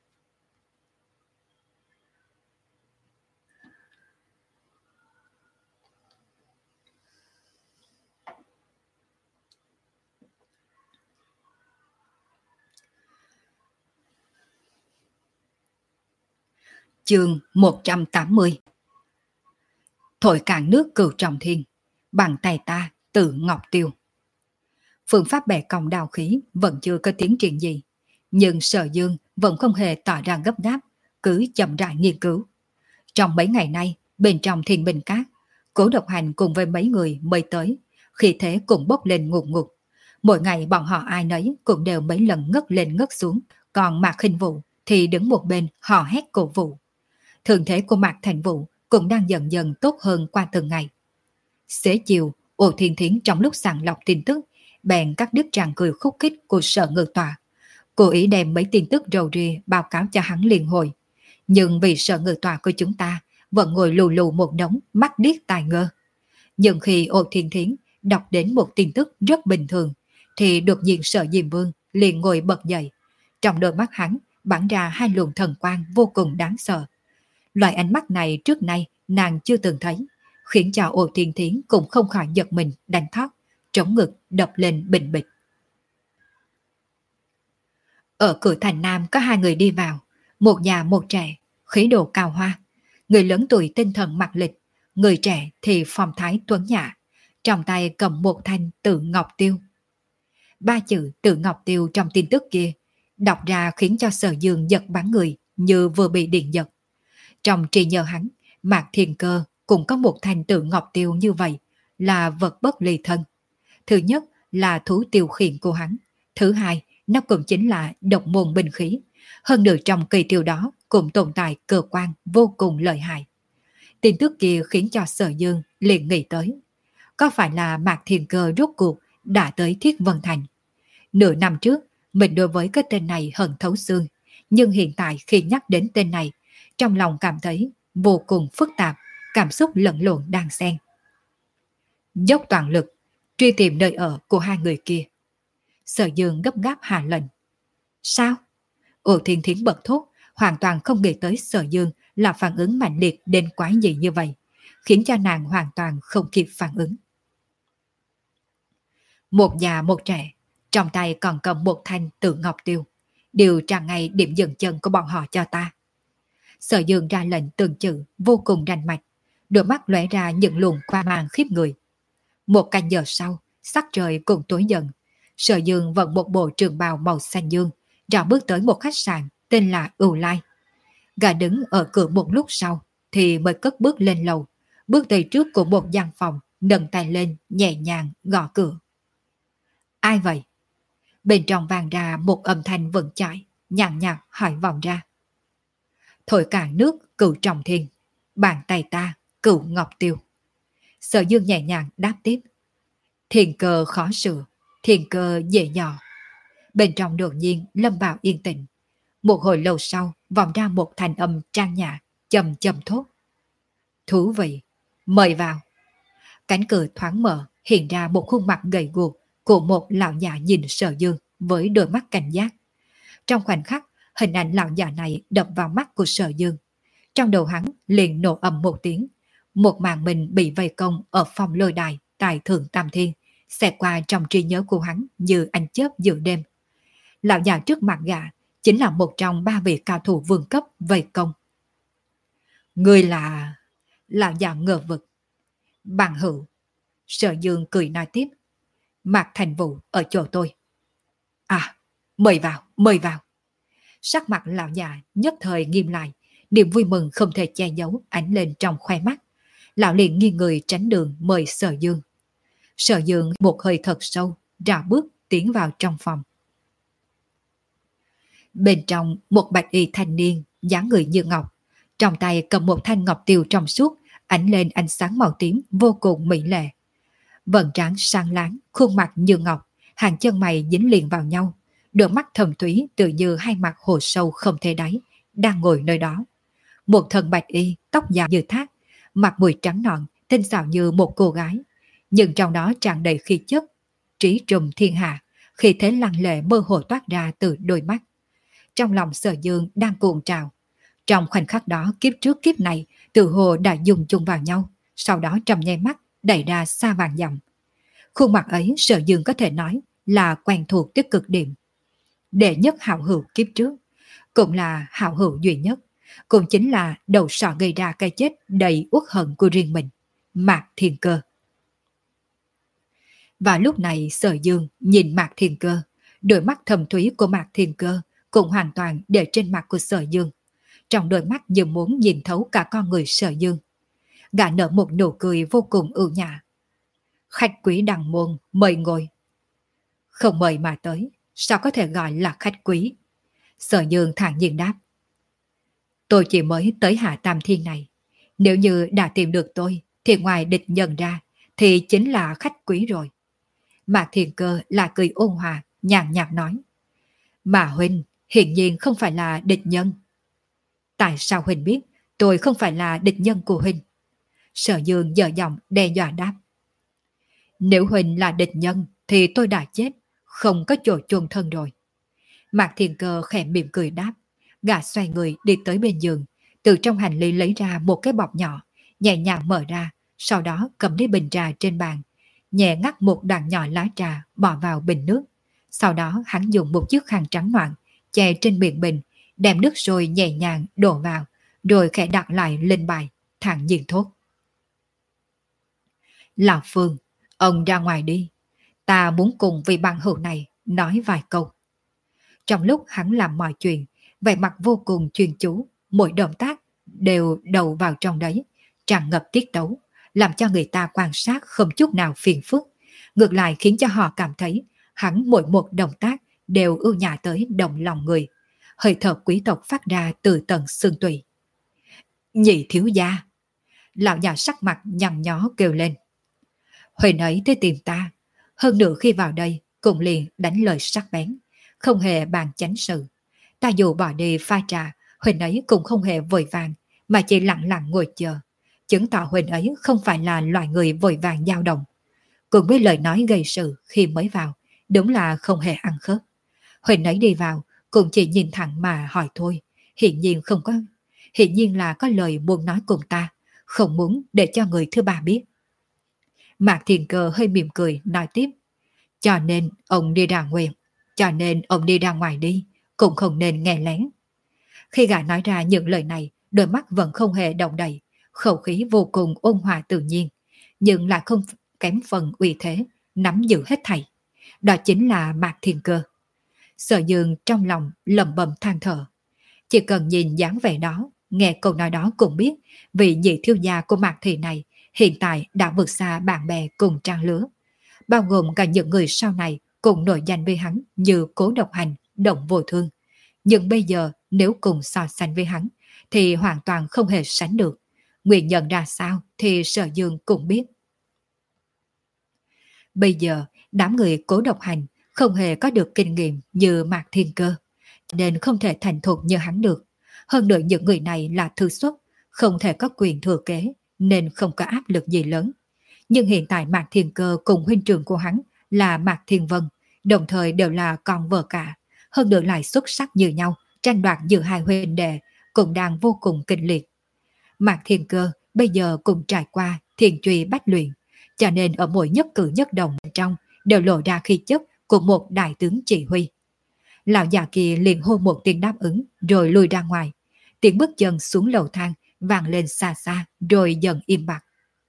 Chương một trăm tám mươi. Thổi cạn nước Cửu Trọng Thiên, bằng tay ta tự ngọc tiêu. Phương pháp bẻ cong đào khí vẫn chưa có tiến triển gì, nhưng Sở Dương vẫn không hề tỏ ra gấp gáp, cứ chậm rãi nghiên cứu. Trong mấy ngày nay, bên trong Thiên Bình Cát, Cố Độc Hành cùng với mấy người mới tới, khi thế cũng bốc lên ngụt ngụt. Mỗi ngày bọn họ ai nấy cũng đều mấy lần ngất lên ngất xuống, còn Mạc Khinh Vũ thì đứng một bên hò hét cổ vũ. Thường thế của Mạc Thành Vũ cũng đang dần dần tốt hơn qua từng ngày. Xế chiều, Ô Thiên Thiến trong lúc sàng lọc tin tức, bèn cắt đứt tràng cười khúc khích của Sở Ngự Tọa. Cố ý đem mấy tin tức rầu rì báo cáo cho hắn liên hồi. Nhưng vì sợ người tòa của chúng ta vẫn ngồi lù lù một đống, mắt điếc tai ngơ. Nhưng khi Ô Thiên Thiến đọc đến một tin tức rất bình thường, thì đột nhiên Sở Diêm Vương liền ngồi bật dậy. Trong đôi mắt hắn bắn ra hai luồng thần quang vô cùng đáng sợ. Loại ánh mắt này trước nay nàng chưa từng thấy, khiến cho Ô Thiên Thiến cũng không khỏi giật mình đánh thót, trống ngực đập lên bình bịch. Ở cửa thành Nam có hai người đi vào, một già một trẻ, khí độ cao hoa. Người lớn tuổi tinh thần mặc lịch, người trẻ thì phong thái tuấn nhã, trong tay cầm một thanh Tự Ngọc Tiêu. Ba chữ Tự Ngọc Tiêu trong tin tức kia đọc ra khiến cho Sở Dương giật bắn người như vừa bị điện giật. Trong trí nhớ hắn, Mạc Thiên Cơ cũng có một thanh Tự Ngọc Tiêu như vậy, là vật bất ly thân. Thứ nhất là thú tiêu khiển của hắn, thứ hai nó cũng chính là độc môn binh khí. Hơn nữa trong kỳ tiêu đó cũng tồn tại cơ quan vô cùng lợi hại. Tin tức kia khiến cho Sở Dương liền nghĩ tới, có phải là Mạc Thiên Cơ rốt cuộc đã tới Thiết Vân Thành? Nửa năm trước mình đối với cái tên này hận thấu xương, nhưng hiện tại khi nhắc đến tên này, trong lòng cảm thấy vô cùng phức tạp, cảm xúc lẫn lộn đan xen. Dốc toàn lực truy tìm nơi ở của hai người kia. Sở Dương gấp gáp hạ lệnh. Sao? Ô Thiên Thiến bật thốt, hoàn toàn không nghĩ tới Sở Dương là phản ứng mạnh liệt đến quái gì như vậy, khiến cho nàng hoàn toàn không kịp phản ứng. Một già một trẻ, trong tay còn cầm một thanh Tự Ngọc Tiêu, điều tra ngay điểm dừng chân của bọn họ cho ta. Sở Dương ra lệnh từng chữ vô cùng rành mạch, đôi mắt lóe ra những luồng qua mang khiếp người. Một canh giờ sau, sắc trời cũng tối dần. Sở Dương vận một bộ trường bào màu xanh dương, ra bước tới một khách sạn tên là Ưu Lai. Gã đứng ở cửa một lúc sau thì mới cất bước lên lầu, bước tới trước của một gian phòng, nâng tay lên nhẹ nhàng gõ cửa. Ai vậy? Bên trong vang ra một âm thanh vững chãi, nhàn nhạt hỏi vọng ra. Thổi cạn nước Cửu Trọng Thiên, bàn tay ta Cửu Ngọc Tiêu. Sở Dương nhẹ nhàng đáp tiếp. Thiên cơ khó sửa, thiên cơ dễ dò. Bên trong đột nhiên lâm vào yên tĩnh. Một hồi lâu sau vọng ra một thanh âm trang nhã, chầm chầm thốt. Thú vị, mời vào. Cánh cửa thoáng mở, hiện ra một khuôn mặt gầy guộc của một lão già nhìn Sở Dương với đôi mắt cảnh giác. Trong khoảnh khắc, hình ảnh lão già này đập vào mắt của Sở Dương. Trong đầu hắn liền nổ ầm một tiếng. Một màn mình bị vây công ở phòng lôi đài tại Thượng Tam Thiên, xẹt qua trong trí nhớ của hắn như ánh chớp giữa đêm. Lão già trước mặt gã chính là một trong ba vị cao thủ vương cấp vây công. Người là... Lão già ngờ vực. Bằng hữu. Sở Dương cười nói tiếp. Mạc Thành Vũ ở chỗ tôi. À, mời vào, mời vào. Sắc mặt lão già nhất thời nghiêm lại, niềm vui mừng không thể che giấu ánh lên trong khoe mắt. Lão liền nghiêng người tránh đường mời Sở Dương. Sở Dương một hơi thật sâu, rảo bước tiến vào trong phòng. Bên trong một bạch y thanh niên, dáng người như ngọc, trong tay cầm một thanh ngọc tiêu trong suốt, ánh lên ánh sáng màu tím vô cùng mỹ lệ. Vầng trán sáng láng, khuôn mặt như ngọc, hàng chân mày dính liền vào nhau, đôi mắt thầm thúy tự như hai mặt hồ sâu không thể đáy, đang ngồi nơi đó. Một thân bạch y, tóc dài như thác, mặt mũi trắng nõn, tinh xảo như một cô gái, nhưng trong đó tràn đầy khí chất, trí trùm thiên hạ, khí thế lăng lệ mơ hồ toát ra từ đôi mắt. Trong lòng Sở Dương đang cuộn trào. Trong khoảnh khắc đó, kiếp trước kiếp này tự hồ đã dùng chung vào nhau, sau đó trong nháy mắt đẩy ra xa vàng dặm. Khuôn mặt ấy Sở Dương có thể nói là quen thuộc tới cực điểm. Đệ nhất hảo hữu kiếp trước, cũng là hảo hữu duy nhất, cũng chính là đầu sọ gây ra cái chết đầy uất hận của riêng mình, Mạc Thiên Cơ. Và lúc này Sở Dương nhìn Mạc Thiên Cơ, đôi mắt thầm thúy của Mạc Thiên Cơ cũng hoàn toàn để trên mặt của Sở Dương. Trong đôi mắt như muốn nhìn thấu cả con người Sở Dương. Gã nở một nụ cười vô cùng ưu nhã. Khách quý đằng môn, mời ngồi. Không mời mà tới, sao có thể gọi là khách quý? Sở Dương thản nhiên đáp. Tôi chỉ mới tới Hạ Tam Thiên này. Nếu như đã tìm được tôi, thì ngoài địch nhân ra, thì chính là khách quý rồi. Mạc Thiên Cơ là cười ôn hòa, nhàn nhạt nói. Mà Huynh hiển nhiên không phải là địch nhân. Tại sao Huynh biết tôi không phải là địch nhân của Huynh? Sở Dương dở giọng đe dọa đáp. Nếu Huynh là địch nhân thì tôi đã chết, không có chỗ chôn thân rồi. Mạc Thiên Cơ khẽ mỉm cười đáp. Gã xoay người đi tới bên giường, từ trong hành lý lấy ra một cái bọc nhỏ, nhẹ nhàng mở ra, sau đó cầm lấy bình trà trên bàn, nhẹ ngắt một đoạn nhỏ lá trà bỏ vào bình nước. Sau đó hắn dùng một chiếc khăn trắng noãn che trên miệng bình, đem nước sôi nhẹ nhàng đổ vào, rồi khẽ đặt lại lên bài, thản nhiên thốt. Lão Phương, ông ra ngoài đi. Ta muốn cùng vị bằng hữu này nói vài câu. Trong lúc hắn làm mọi chuyện, vẻ mặt vô cùng chuyên chú, mỗi động tác đều đầu vào trong đấy, tràn ngập tiết tấu, làm cho người ta quan sát không chút nào phiền phức. Ngược lại khiến cho họ cảm thấy hắn mỗi một động tác đều ưu nhã tới động lòng người. Hơi thở quý tộc phát ra từ tận xương tủy. Nhị thiếu gia! Lão già sắc mặt nhăn nhó kêu lên. Huỳnh ấy tới tìm ta, hơn nữa khi vào đây cũng liền đánh lời sắc bén, không hề bàn chánh sự. Ta dù bỏ đi pha trà, Huỳnh ấy cũng không hề vội vàng, mà chỉ lặng lặng ngồi chờ, chứng tỏ Huỳnh ấy không phải là loại người vội vàng dao động. Cùng với lời nói gây sự khi mới vào, đúng là không hề ăn khớp. Huỳnh ấy đi vào cũng chỉ nhìn thẳng mà hỏi thôi, hiển nhiên không có, hiển nhiên là có lời muốn nói cùng ta, không muốn để cho người thứ ba biết. Mạc Thiên Cơ hơi mỉm cười nói tiếp. Cho nên ông đi ra ngoài, cho nên ông đi ra ngoài đi, cũng không nên nghe lén. Khi gã nói ra những lời này, đôi mắt vẫn không hề động đậy, khẩu khí vô cùng ôn hòa tự nhiên, nhưng lại không kém phần uy thế, nắm giữ hết thảy. Đó chính là Mạc Thiên Cơ. Sở Dương trong lòng lầm bầm than thở. Chỉ cần nhìn dáng vẻ đó, nghe câu nói đó cũng biết vị nhị thiếu gia của Mạc Thị này hiện tại đã vượt xa bạn bè cùng trang lứa, bao gồm cả những người sau này cùng nổi danh với hắn như Cố Độc Hành, Động Vô Thương. Nhưng bây giờ nếu cùng so sánh với hắn thì hoàn toàn không hề sánh được. Nguyên nhân ra sao thì Sở Dương cũng biết. Bây giờ đám người Cố Độc Hành không hề có được kinh nghiệm như Mạc Thiên Cơ, nên không thể thành thục như hắn được. Hơn nữa những người này là thư xuất, không thể có quyền thừa kế, nên không có áp lực gì lớn. Nhưng hiện tại Mạc Thiên Cơ cùng huynh trưởng của hắn là Mạc Thiên Vân, đồng thời đều là con vợ cả, hơn nữa lại xuất sắc như nhau, tranh đoạt giữa hai huynh đệ cũng đang vô cùng kinh liệt. Mạc Thiên Cơ bây giờ cùng trải qua thiền truy bách luyện, cho nên ở mỗi nhất cử nhất động bên trong đều lộ ra khí chất của một đại tướng chỉ huy. Lão già kia liền hô một tiếng đáp ứng rồi lùi ra ngoài, tiếng bước chân xuống lầu thang vang lên xa xa rồi dần im bặt.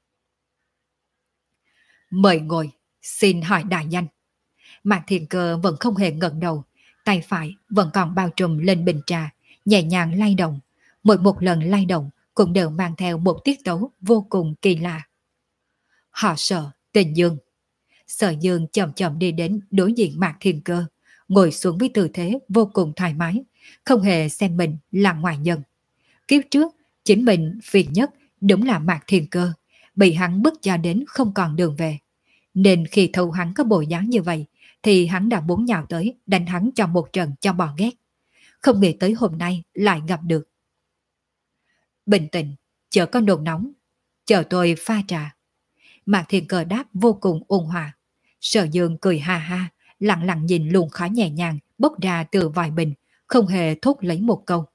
Mời ngồi, xin hỏi đại danh. Mạc Thiên Cơ vẫn không hề ngẩng đầu, tay phải vẫn còn bao trùm lên bình trà, nhẹ nhàng lay động. Mỗi một lần lay động cũng đều mang theo một tiết tấu vô cùng kỳ lạ. Họ Sở, tên Dương. Sở Dương chậm chậm đi đến đối diện Mạc Thiên Cơ, ngồi xuống với tư thế vô cùng thoải mái, không hề xem mình là ngoại nhân. Kiếp trước, chính mình phiền nhất đúng là Mạc Thiên Cơ, bị hắn bức cho đến không còn đường về. Nên khi thâu hắn có bộ dáng như vậy, thì hắn đã muốn nhào tới đánh hắn cho một trận cho bỏ ghét. Không nghĩ tới hôm nay lại gặp được. Bình tĩnh, chờ có nôn nóng, chờ tôi pha trà. Mạc Thiên Cơ đáp vô cùng ôn hòa. Sở Dương cười ha ha, lặng lặng nhìn luồng khói nhẹ nhàng bốc ra từ vòi bình, không hề thốt lấy một câu.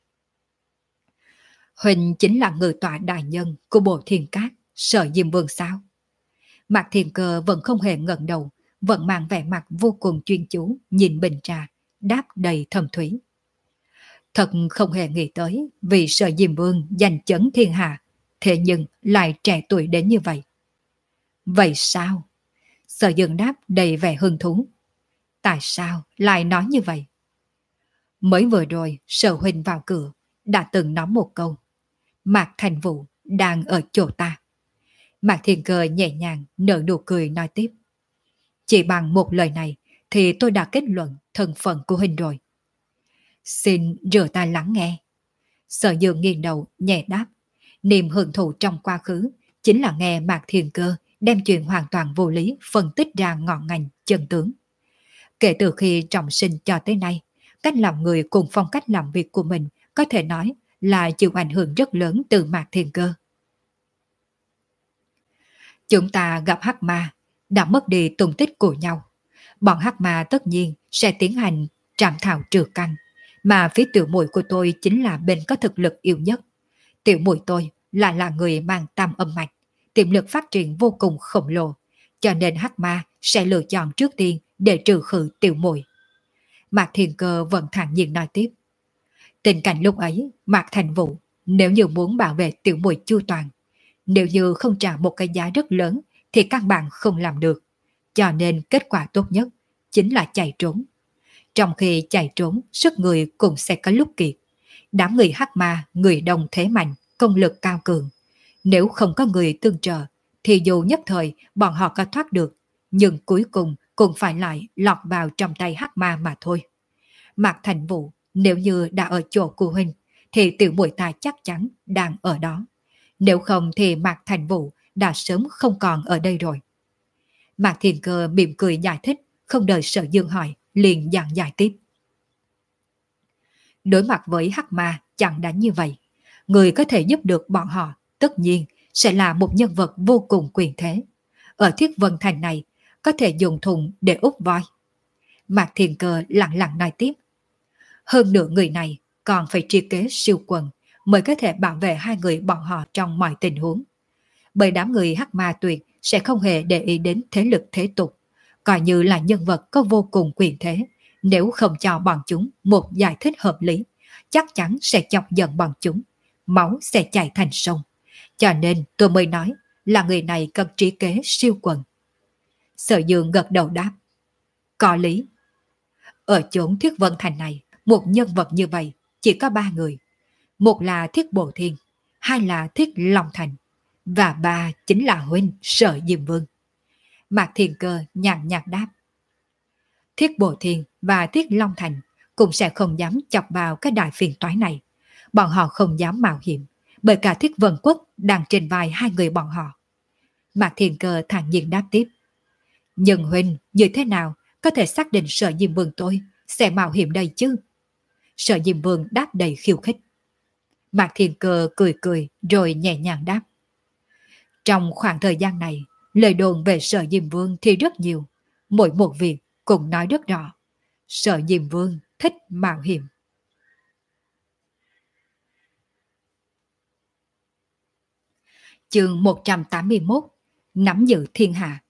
Huỳnh chính là người tọa đại nhân của bộ Thiên Cát, Sở Diêm Vương sao? Mạc Thiên Cơ vẫn không hề ngẩng đầu, vẫn mang vẻ mặt vô cùng chuyên chú nhìn bình trà, đáp đầy thầm thúy. Thật không hề nghĩ tới vì Sở Diêm Vương giành chấn thiên hạ, thế nhưng lại trẻ tuổi đến như vậy. Vậy sao? Sở Dương đáp đầy vẻ hứng thú. Tại sao lại nói như vậy? Mới vừa rồi Sở Huynh vào cửa đã từng nói một câu. Mạc Thành Vũ đang ở chỗ ta. Mạc Thiên Cơ nhẹ nhàng nở nụ cười nói tiếp. Chỉ bằng một lời này thì tôi đã kết luận thân phận của Huynh rồi. Xin rửa tai lắng nghe. Sở Dương nghiêng đầu nhẹ đáp. Niềm hưởng thụ trong quá khứ chính là nghe Mạc Thiên Cơ đem chuyện hoàn toàn vô lý phân tích ra ngọn ngành chân tướng. Kể từ khi trọng sinh cho tới nay, cách làm người cùng phong cách làm việc của mình có thể nói là chịu ảnh hưởng rất lớn từ Mạc Thiên Cơ. Chúng ta gặp hắc ma, đã mất đi tung tích của nhau. Bọn hắc ma tất nhiên sẽ tiến hành trảm thảo trừ căn, mà phía tiểu muội của tôi chính là bên có thực lực yếu nhất. Tiểu muội tôi lại là người mang tam âm mạch, tiềm lực phát triển vô cùng khổng lồ, cho nên hắc ma sẽ lựa chọn trước tiên để trừ khử tiểu muội. Mạc Thiên Cơ vẫn thản nhiên nói tiếp. Tình cảnh lúc ấy, Mạc Thành Vũ nếu như muốn bảo vệ tiểu muội chu toàn, nếu như không trả một cái giá rất lớn thì căn bản không làm được. Cho nên kết quả tốt nhất chính là chạy trốn. Trong khi chạy trốn, sức người cũng sẽ có lúc kiệt. Đám người hắc ma, người đông thế mạnh, công lực cao cường. Nếu không có người tương trợ, thì dù nhất thời bọn họ có thoát được, nhưng cuối cùng cũng phải lại lọt vào trong tay hắc ma mà thôi. Mạc Thành Vũ nếu như đã ở chỗ của huynh, thì tiểu muội ta chắc chắn đang ở đó. Nếu không thì Mạc Thành Vũ đã sớm không còn ở đây rồi. Mạc Thiên Cơ mỉm cười giải thích, không đợi Sở Dương hỏi, liền giảng giải tiếp. Đối mặt với hắc ma chẳng đánh như vậy, người có thể giúp được bọn họ tất nhiên sẽ là một nhân vật vô cùng quyền thế. Ở Thiết Vân Thành này có thể dùng thùng để úp voi. Mạc Thiên Cơ lặng lặng nói tiếp. Hơn nữa người này còn phải tri kế siêu quần mới có thể bảo vệ hai người bọn họ trong mọi tình huống. Bởi đám người hắc ma tuyệt sẽ không hề để ý đến thế lực thế tục, coi như là nhân vật có vô cùng quyền thế. Nếu không cho bọn chúng một giải thích hợp lý, chắc chắn sẽ chọc giận bọn chúng, máu sẽ chảy thành sông. Cho nên tôi mới nói là người này cần trí kế siêu quần. Sở Dương gật đầu đáp. Có lý. Ở chốn Thiết Vân Thành này, một nhân vật như vậy chỉ có ba người. Một là Thiết Bổ Thiên, hai là Thiết Long Thành, và ba chính là huynh Sở Diêm Vương. Mạc Thiên Cơ nhàn nhạt đáp. Thiết Bổ Thiên và Thiết Long Thành cũng sẽ không dám chọc vào cái đại phiền toái này. Bọn họ không dám mạo hiểm, bởi cả Thiết Vân Quốc đang trên vai hai người bọn họ. Mạc Thiên Cơ thản nhiên đáp tiếp. Nhưng huynh như thế nào có thể xác định Sở Diêm Vương tôi sẽ mạo hiểm đây chứ? Sở Diêm Vương đáp đầy khiêu khích. Mạc Thiên Cơ cười cười rồi nhẹ nhàng đáp. Trong khoảng thời gian này, lời đồn về Sở Diêm Vương thì rất nhiều. Mỗi một việc cũng nói rất rõ. Sở Diêm Vương thích mạo hiểm. Chương một trăm tám mươi mốt. Nắm giữ thiên hạ.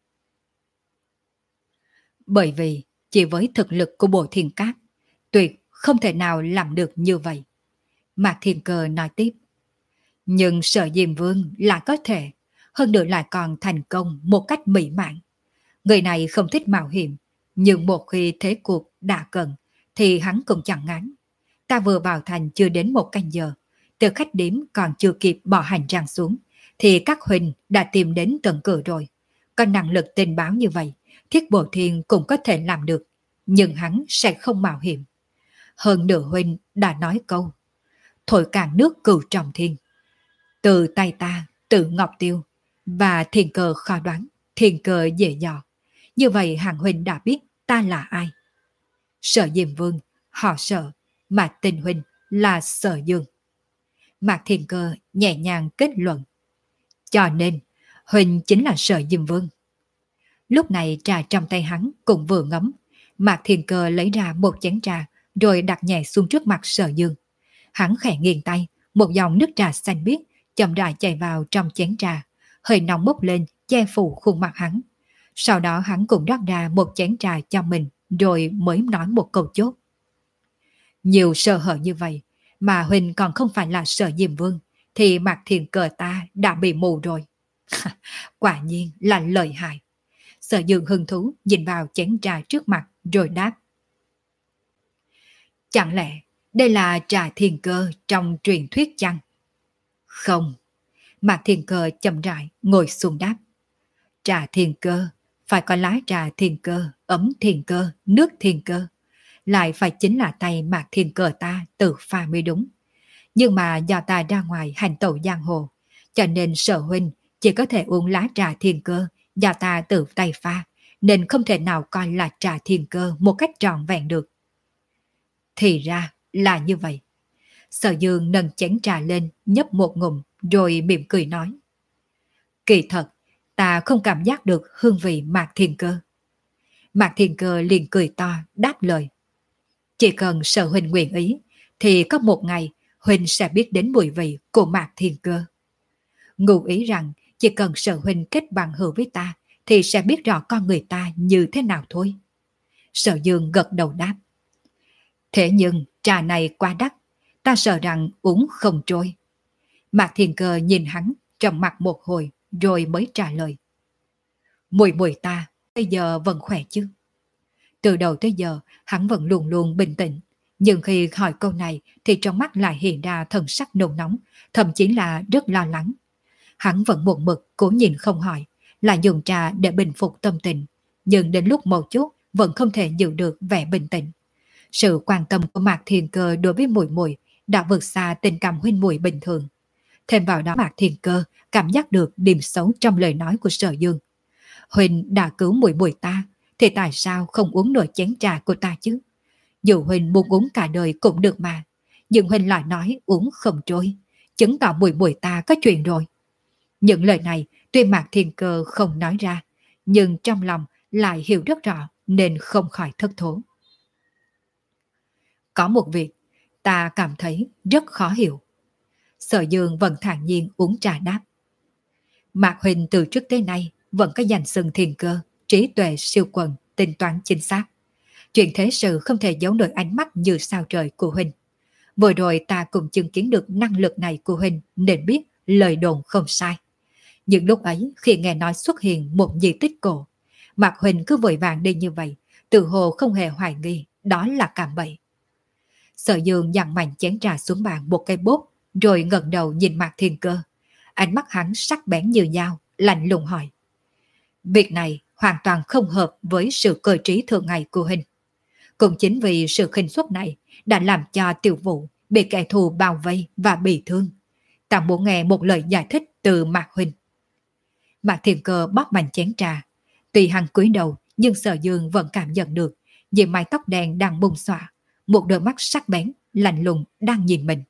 Bởi vì chỉ với thực lực của Bộ Thiên Cát, tuyệt không thể nào làm được như vậy. Mạc Thiên Cơ nói tiếp. Nhưng Sở Diêm Vương là có thể, hơn nữa lại còn thành công một cách mỹ mãn. Người này không thích mạo hiểm, nhưng một khi thế cuộc đã cần thì hắn cũng chẳng ngán. Ta vừa vào thành chưa đến một canh giờ, từ khách điếm còn chưa kịp bỏ hành trang xuống, thì các huynh đã tìm đến tận cửa rồi. Có năng lực tình báo như vậy, Thiết Bổ Thiên cũng có thể làm được, nhưng hắn sẽ không mạo hiểm. Hơn nửa huynh đã nói câu, thổi cạn nước cửu trọng thiên. Từ tay ta, tự Ngọc Tiêu, và Thiên Cơ khó đoán, Thiên Cơ dễ dò. Như vậy hàng huynh đã biết ta là ai. Sở Diêm Vương, họ Sở, mà tên huynh là Sở Dương. Mạc Thiên Cơ nhẹ nhàng kết luận. Cho nên, huynh chính là Sở Diêm Vương. Lúc này trà trong tay hắn cũng vừa ngấm. Mạc Thiên Cơ lấy ra một chén trà rồi đặt nhẹ xuống trước mặt Sở Dương. Hắn khẽ nghiêng tay, một dòng nước trà xanh biếc chậm rãi chảy vào trong chén trà, hơi nóng bốc lên che phủ khuôn mặt hắn. Sau đó hắn cũng rót ra một chén trà cho mình rồi mới nói một câu chốt. Nhiều sơ hở như vậy mà huynh còn không phải là Sở Diêm Vương thì Mạc Thiên Cơ ta đã bị mù rồi. Quả nhiên là lợi hại. Sở Dương hứng thú nhìn vào chén trà trước mặt rồi đáp. Chẳng lẽ đây là trà Thiên Cơ trong truyền thuyết chăng? Không. Mạc Thiên Cơ chậm rãi ngồi xuống đáp. Trà Thiên Cơ phải có lá trà Thiên Cơ, ấm Thiên Cơ, nước Thiên Cơ. Lại phải chính là tay Mạc Thiên Cơ ta tự pha mới đúng. Nhưng mà do ta ra ngoài hành tẩu giang hồ, cho nên Sở huynh chỉ có thể uống lá trà Thiên Cơ do ta tự tay pha, nên không thể nào coi là trà Thiên Cơ một cách trọn vẹn được. Thì ra là như vậy. Sở Dương nâng chén trà lên, nhấp một ngụm, rồi mỉm cười nói. Kỳ thật, ta không cảm giác được hương vị Mạc Thiên Cơ. Mạc Thiên Cơ liền cười to, đáp lời. Chỉ cần Sở huynh nguyện ý, thì có một ngày huynh sẽ biết đến mùi vị của Mạc Thiên Cơ. Ngụ ý rằng chỉ cần Sở huynh kết bằng hữu với ta, thì sẽ biết rõ con người ta như thế nào thôi. Sở Dương gật đầu đáp. Thế nhưng trà này quá đắt, ta sợ rằng uống không trôi. Mạc Thiên Cơ nhìn hắn trầm mặt một hồi rồi mới trả lời. Mùi mùi ta bây giờ vẫn khỏe chứ? Từ đầu tới giờ hắn vẫn luôn luôn bình tĩnh, nhưng khi hỏi câu này thì trong mắt lại hiện ra thần sắc nôn nóng, thậm chí là rất lo lắng. Hắn vẫn một mực cố nhìn không hỏi, là dùng trà để bình phục tâm tình, nhưng đến lúc một chút vẫn không thể giữ được vẻ bình tĩnh. Sự quan tâm của Mạc Thiên Cơ đối với muội muội đã vượt xa tình cảm huynh muội bình thường. Thêm vào đó Mạc Thiên Cơ cảm giác được điểm xấu trong lời nói của Sở Dương. Huynh đã cứu muội muội ta, thì tại sao không uống nổi chén trà của ta chứ? Dù Huynh muốn uống cả đời cũng được mà, nhưng Huynh lại nói uống không trôi, chứng tỏ muội muội ta có chuyện rồi. Những lời này tuy Mạc Thiên Cơ không nói ra, nhưng trong lòng lại hiểu rất rõ nên không khỏi thất thố. Có một việc ta cảm thấy rất khó hiểu. Sở Dương vẫn thản nhiên uống trà đáp. Mạc huynh từ trước tới nay vẫn có danh xưng Thiên Cơ, trí tuệ siêu quần, tính toán chính xác. Chuyện thế sự không thể giấu nổi ánh mắt như sao trời của huynh. Vừa rồi ta cũng chứng kiến được năng lực này của huynh nên biết lời đồn không sai. Nhưng lúc ấy khi nghe nói xuất hiện một di tích cổ, Mạc huynh cứ vội vàng đi như vậy, tự hồ không hề hoài nghi đó là cạm bẫy. Sở Dương dặn mạnh chén trà xuống bàn một cây bút, rồi ngẩng đầu nhìn Mạc Thiên Cơ. Ánh mắt hắn sắc bén như dao, lạnh lùng hỏi. Việc này hoàn toàn không hợp với sự cơ trí thường ngày của huynh. Cũng chính vì sự khinh suất này đã làm cho Tiểu Vũ bị kẻ thù bao vây và bị thương. Ta muốn nghe một lời giải thích từ Mạc huynh. Mạc Thiên Cơ bóp mạnh chén trà. Tuy hắn cúi đầu, nhưng Sở Dương vẫn cảm nhận được về mái tóc đen đang bung xõa, một đôi mắt sắc bén, lạnh lùng đang nhìn mình.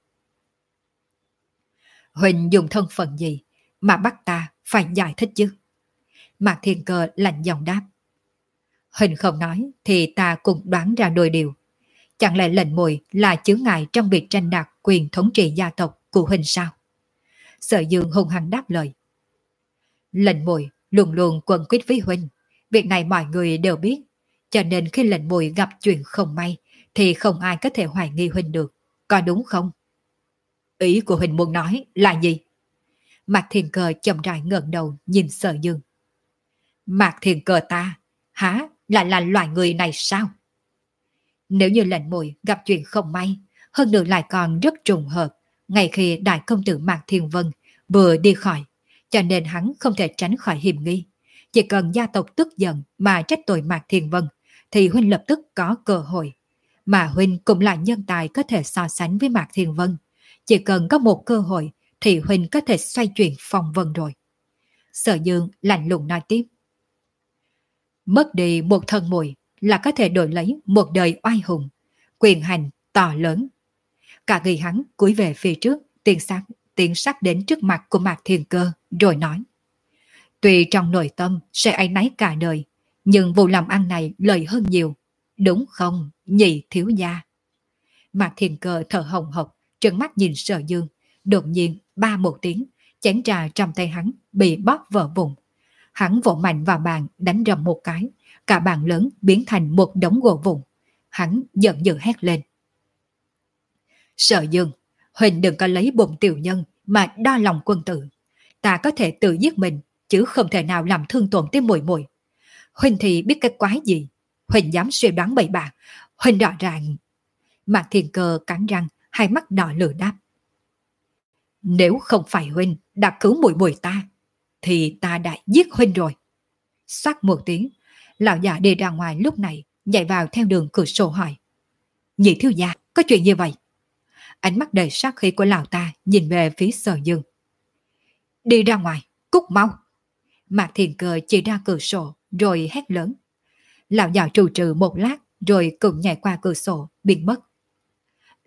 Huynh dùng thân phận gì mà bắt ta phải giải thích chứ? Mạc Thiên Cơ lạnh giọng đáp. Huynh không nói thì ta cũng đoán ra đôi điều. Chẳng lẽ lệnh mùi là chướng ngại trong việc tranh đoạt quyền thống trị gia tộc của huynh sao? Sở Dương hung hăng đáp lời. Lệnh mùi luôn luôn quần quyết với huynh. Việc này mọi người đều biết. Cho nên khi lệnh mùi gặp chuyện không may thì không ai có thể hoài nghi huynh được. Có đúng không? Ý của huynh muốn nói là gì? Mạc Thiên Cơ chậm rãi ngẩng đầu nhìn Sở Dương. Mạc Thiên Cơ ta, hả, lại là loại người này sao? Nếu như lệnh mùi gặp chuyện không may, hơn nữa lại còn rất trùng hợp, ngay khi đại công tử Mạc Thiên Vân vừa đi khỏi, cho nên hắn không thể tránh khỏi hiểm nghi. Chỉ cần gia tộc tức giận mà trách tội Mạc Thiên Vân, thì huynh lập tức có cơ hội. Mà huynh cũng là nhân tài có thể so sánh với Mạc Thiên Vân. Chỉ cần có một cơ hội thì huynh có thể xoay chuyển phong vân rồi. Sở Dương lạnh lùng nói tiếp. Mất đi một thân mùi là có thể đổi lấy một đời oai hùng, quyền hành to lớn. Cả người hắn cúi về phía trước, tiến sát, tiến sát đến trước mặt của Mạc Thiên Cơ, rồi nói. Tuy trong nội tâm sẽ áy náy cả đời, nhưng vụ làm ăn này lợi hơn nhiều. Đúng không, nhị thiếu gia? Mạc Thiên Cơ thở hồng hộc, trợn mắt nhìn Sở Dương, đột nhiên ba một tiếng, chén trà trong tay hắn bị bóp vỡ vụn. Hắn vỗ mạnh vào bàn đánh rầm một cái, cả bàn lớn biến thành một đống gỗ vụn. Hắn giận dữ hét lên. Sở Dương, huynh đừng có lấy bụng tiểu nhân mà đo lòng quân tử. Ta có thể tự giết mình, chứ không thể nào làm thương tổn tới muội muội. Huynh thì biết cái quái gì? Huynh dám suy đoán bậy bạ. Huynh rõ ràng. Mạc Thiên Cơ cắn răng, hai mắt đỏ lửa đáp. Nếu không phải huynh đã cứu muội muội ta, thì ta đã giết huynh rồi. Xoát một tiếng, lão già đi ra ngoài lúc này, nhảy vào theo đường cửa sổ hỏi. Nhị thiếu gia, có chuyện như vậy? Ánh mắt đầy sát khí của lão ta nhìn về phía Sở Dương. Đi ra ngoài, cút mau. Mạc Thiên Cơ chỉ ra cửa sổ, rồi hét lớn. Lão già trù trừ một lát, rồi cũng nhảy qua cửa sổ, biến mất.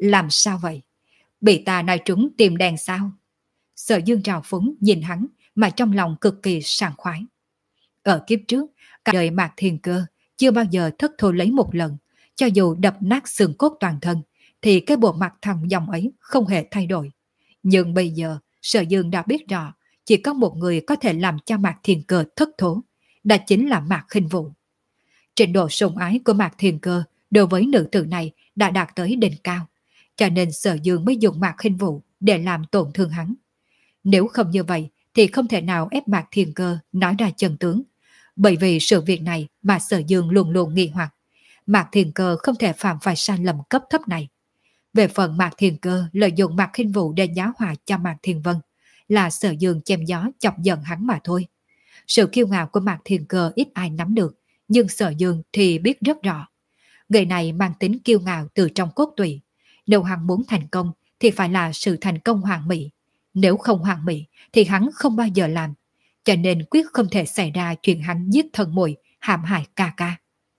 Làm sao vậy? Bị ta nói trúng tim đen sao? Sở Dương trào phúng nhìn hắn mà trong lòng cực kỳ sảng khoái. Ở kiếp trước, cả đời Mạc Thiên Cơ chưa bao giờ thất thố lấy một lần, cho dù đập nát xương cốt toàn thân, thì cái bộ mặt thằng dòng ấy không hề thay đổi. Nhưng bây giờ, Sở Dương đã biết rõ, chỉ có một người có thể làm cho Mạc Thiên Cơ thất thố, đó chính là Mạc Khinh Vũ. Trình độ sủng ái của Mạc Thiên Cơ đối với nữ tử này đã đạt tới đỉnh cao, cho nên Sở Dương mới dùng Mạc Khinh Vũ để làm tổn thương hắn. Nếu không như vậy thì không thể nào ép Mạc Thiên Cơ nói ra chân tướng, bởi vì sự việc này mà Sở Dương luôn luôn nghi hoặc. Mạc Thiên Cơ không thể phạm phải sai lầm cấp thấp này. Về phần Mạc Thiên Cơ lợi dụng Mạc Khinh Vũ để giáo hòa cho Mạc Thiên Vân, là Sở Dương chém gió chọc giận hắn mà thôi. Sự kiêu ngạo của Mạc Thiên Cơ ít ai nắm được, nhưng Sở Dương thì biết rất rõ. Người này mang tính kiêu ngạo từ trong cốt tủy. Nếu hắn muốn thành công thì phải là sự thành công hoàn mỹ. Nếu không hoàn mỹ thì hắn không bao giờ làm. Cho nên quyết không thể xảy ra chuyện hắn giết thân muội, hãm hại ca ca.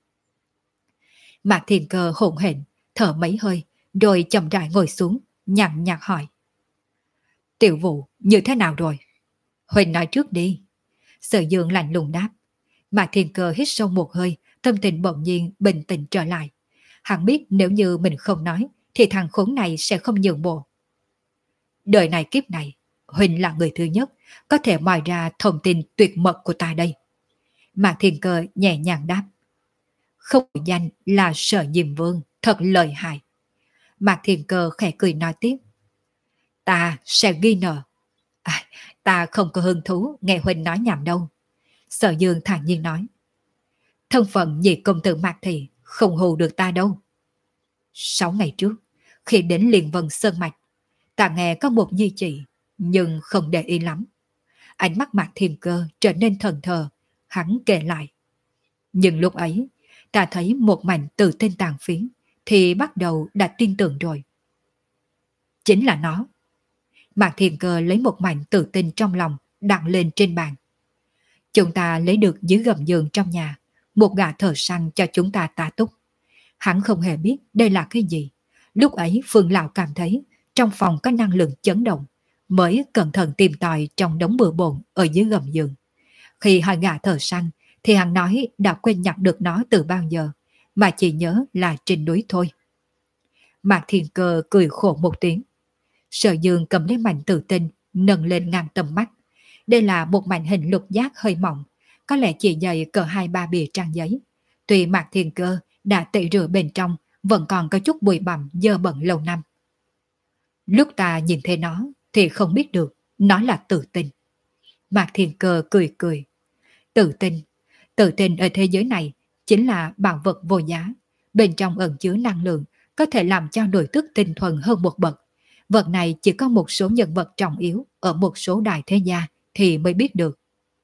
Mạc Thiên Cơ hỗn hển, thở mấy hơi, rồi chậm rãi ngồi xuống, nhàn nhạt hỏi. Tiểu Vũ như thế nào rồi? Huỳnh nói trước đi. Sở Dương lạnh lùng đáp. Mạc Thiên Cơ hít sâu một hơi, tâm tình bỗng nhiên bình tĩnh trở lại. Hắn biết nếu như mình không nói, thì thằng khốn này sẽ không nhường bộ. Đời này kiếp này, Huỳnh là người thứ nhất có thể moi ra thông tin tuyệt mật của ta đây. Mạc Thiên Cơ nhẹ nhàng đáp. Không danh là Sở Diêm Vương, thật lợi hại. Mạc Thiên Cơ khẽ cười nói tiếp. Ta sẽ ghi nợ. À, ta không có hứng thú nghe Huỳnh nói nhảm đâu. Sở Dương thản nhiên nói. Thân phận nhị công tử Mạc Thị không hù được ta đâu. Sáu ngày trước, khi đến Liên Vân Sơn Mạch, ta nghe có một nhi chỉ, nhưng không để ý lắm. Ánh mắt Mạc Thiên Cơ trở nên thần thờ, hắn kể lại. Nhưng lúc ấy, ta thấy một mảnh từ tên tàn phiến, thì bắt đầu đã tin tưởng rồi. Chính là nó. Mạc Thiên Cơ lấy một mảnh tự tin trong lòng đặt lên trên bàn. Chúng ta lấy được dưới gầm giường trong nhà, một gã thợ săn cho chúng ta tá túc. Hắn không hề biết đây là cái gì. Lúc ấy Phương Lão cảm thấy trong phòng có năng lượng chấn động, mới cẩn thận tìm tòi trong đống bừa bộn ở dưới gầm giường. Khi hỏi gã thợ săn thì hắn nói đã quên nhặt được nó từ bao giờ, mà chỉ nhớ là trên núi thôi. Mạc Thiên Cơ cười khổ một tiếng. Sở Dương cầm lấy mảnh tự tinh, nâng lên ngang tầm mắt. Đây là một mảnh hình lục giác hơi mỏng, có lẽ chỉ dày cỡ hai ba bìa trang giấy. Tuy Mạc Thiên Cơ đã tẩy rửa bên trong, vẫn còn có chút bụi bặm dơ bẩn lâu năm. Lúc ta nhìn thấy nó thì không biết được nó là tự tinh. Mạc Thiên Cơ cười cười. Tự tinh, tự tinh ở thế giới này chính là bảo vật vô giá. Bên trong ẩn chứa năng lượng, có thể làm cho nội tức tinh thuần hơn một bậc. Vật này chỉ có một số nhân vật trọng yếu ở một số đài thế gia thì mới biết được.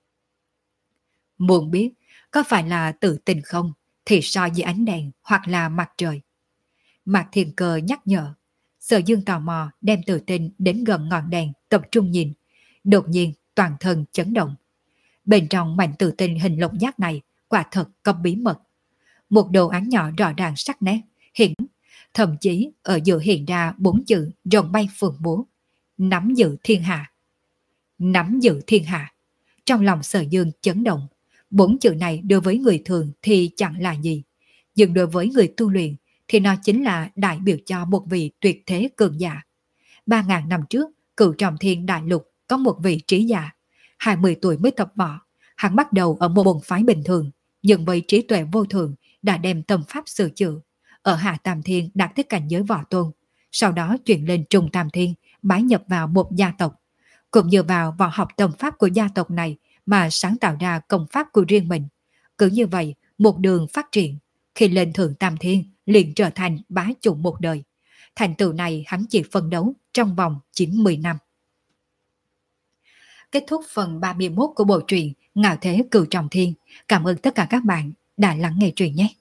Muốn biết có phải là tự tinh không thì so với ánh đèn hoặc là mặt trời. Mạc Thiên Cơ nhắc nhở. Sở Dương tò mò đem tự tinh đến gần ngọn đèn tập trung nhìn. Đột nhiên toàn thân chấn động. Bên trong mảnh tự tinh hình lục giác này quả thật có bí mật. Một đồ án nhỏ rõ ràng sắc nét, hiện thậm chí ở giữa hiện ra bốn chữ rồng bay phượng múa. Nắm giữ thiên hạ. Nắm giữ thiên hạ. Trong lòng Sở Dương chấn động. Bốn chữ này đối với người thường thì chẳng là gì. Nhưng đối với người tu luyện thì nó chính là đại biểu cho một vị tuyệt thế cường giả. Ba ngàn năm trước, Cửu Trọng Thiên Đại Lục có một vị trí giả. Hai mươi tuổi mới tập võ. Hắn bắt đầu ở một môn phái bình thường, nhưng với trí tuệ vô thường đã đem tâm pháp sửa chữa. Ở Hạ Tam Thiên đạt tới cảnh giới võ tôn. Sau đó chuyển lên Trung Tam Thiên, bái nhập vào một gia tộc. Cũng nhờ vào võ học tâm pháp của gia tộc này mà sáng tạo ra công pháp của riêng mình. Cứ như vậy, một đường phát triển. Khi lên Thượng Tam Thiên, liền trở thành bá chủ một đời. Thành tựu này hắn chỉ phân đấu trong vòng chín mươi năm. Kết thúc phần ba mươi mốt của bộ truyện Ngạo Thế Cửu Trọng Thiên. Cảm ơn tất cả các bạn đã lắng nghe truyện nhé.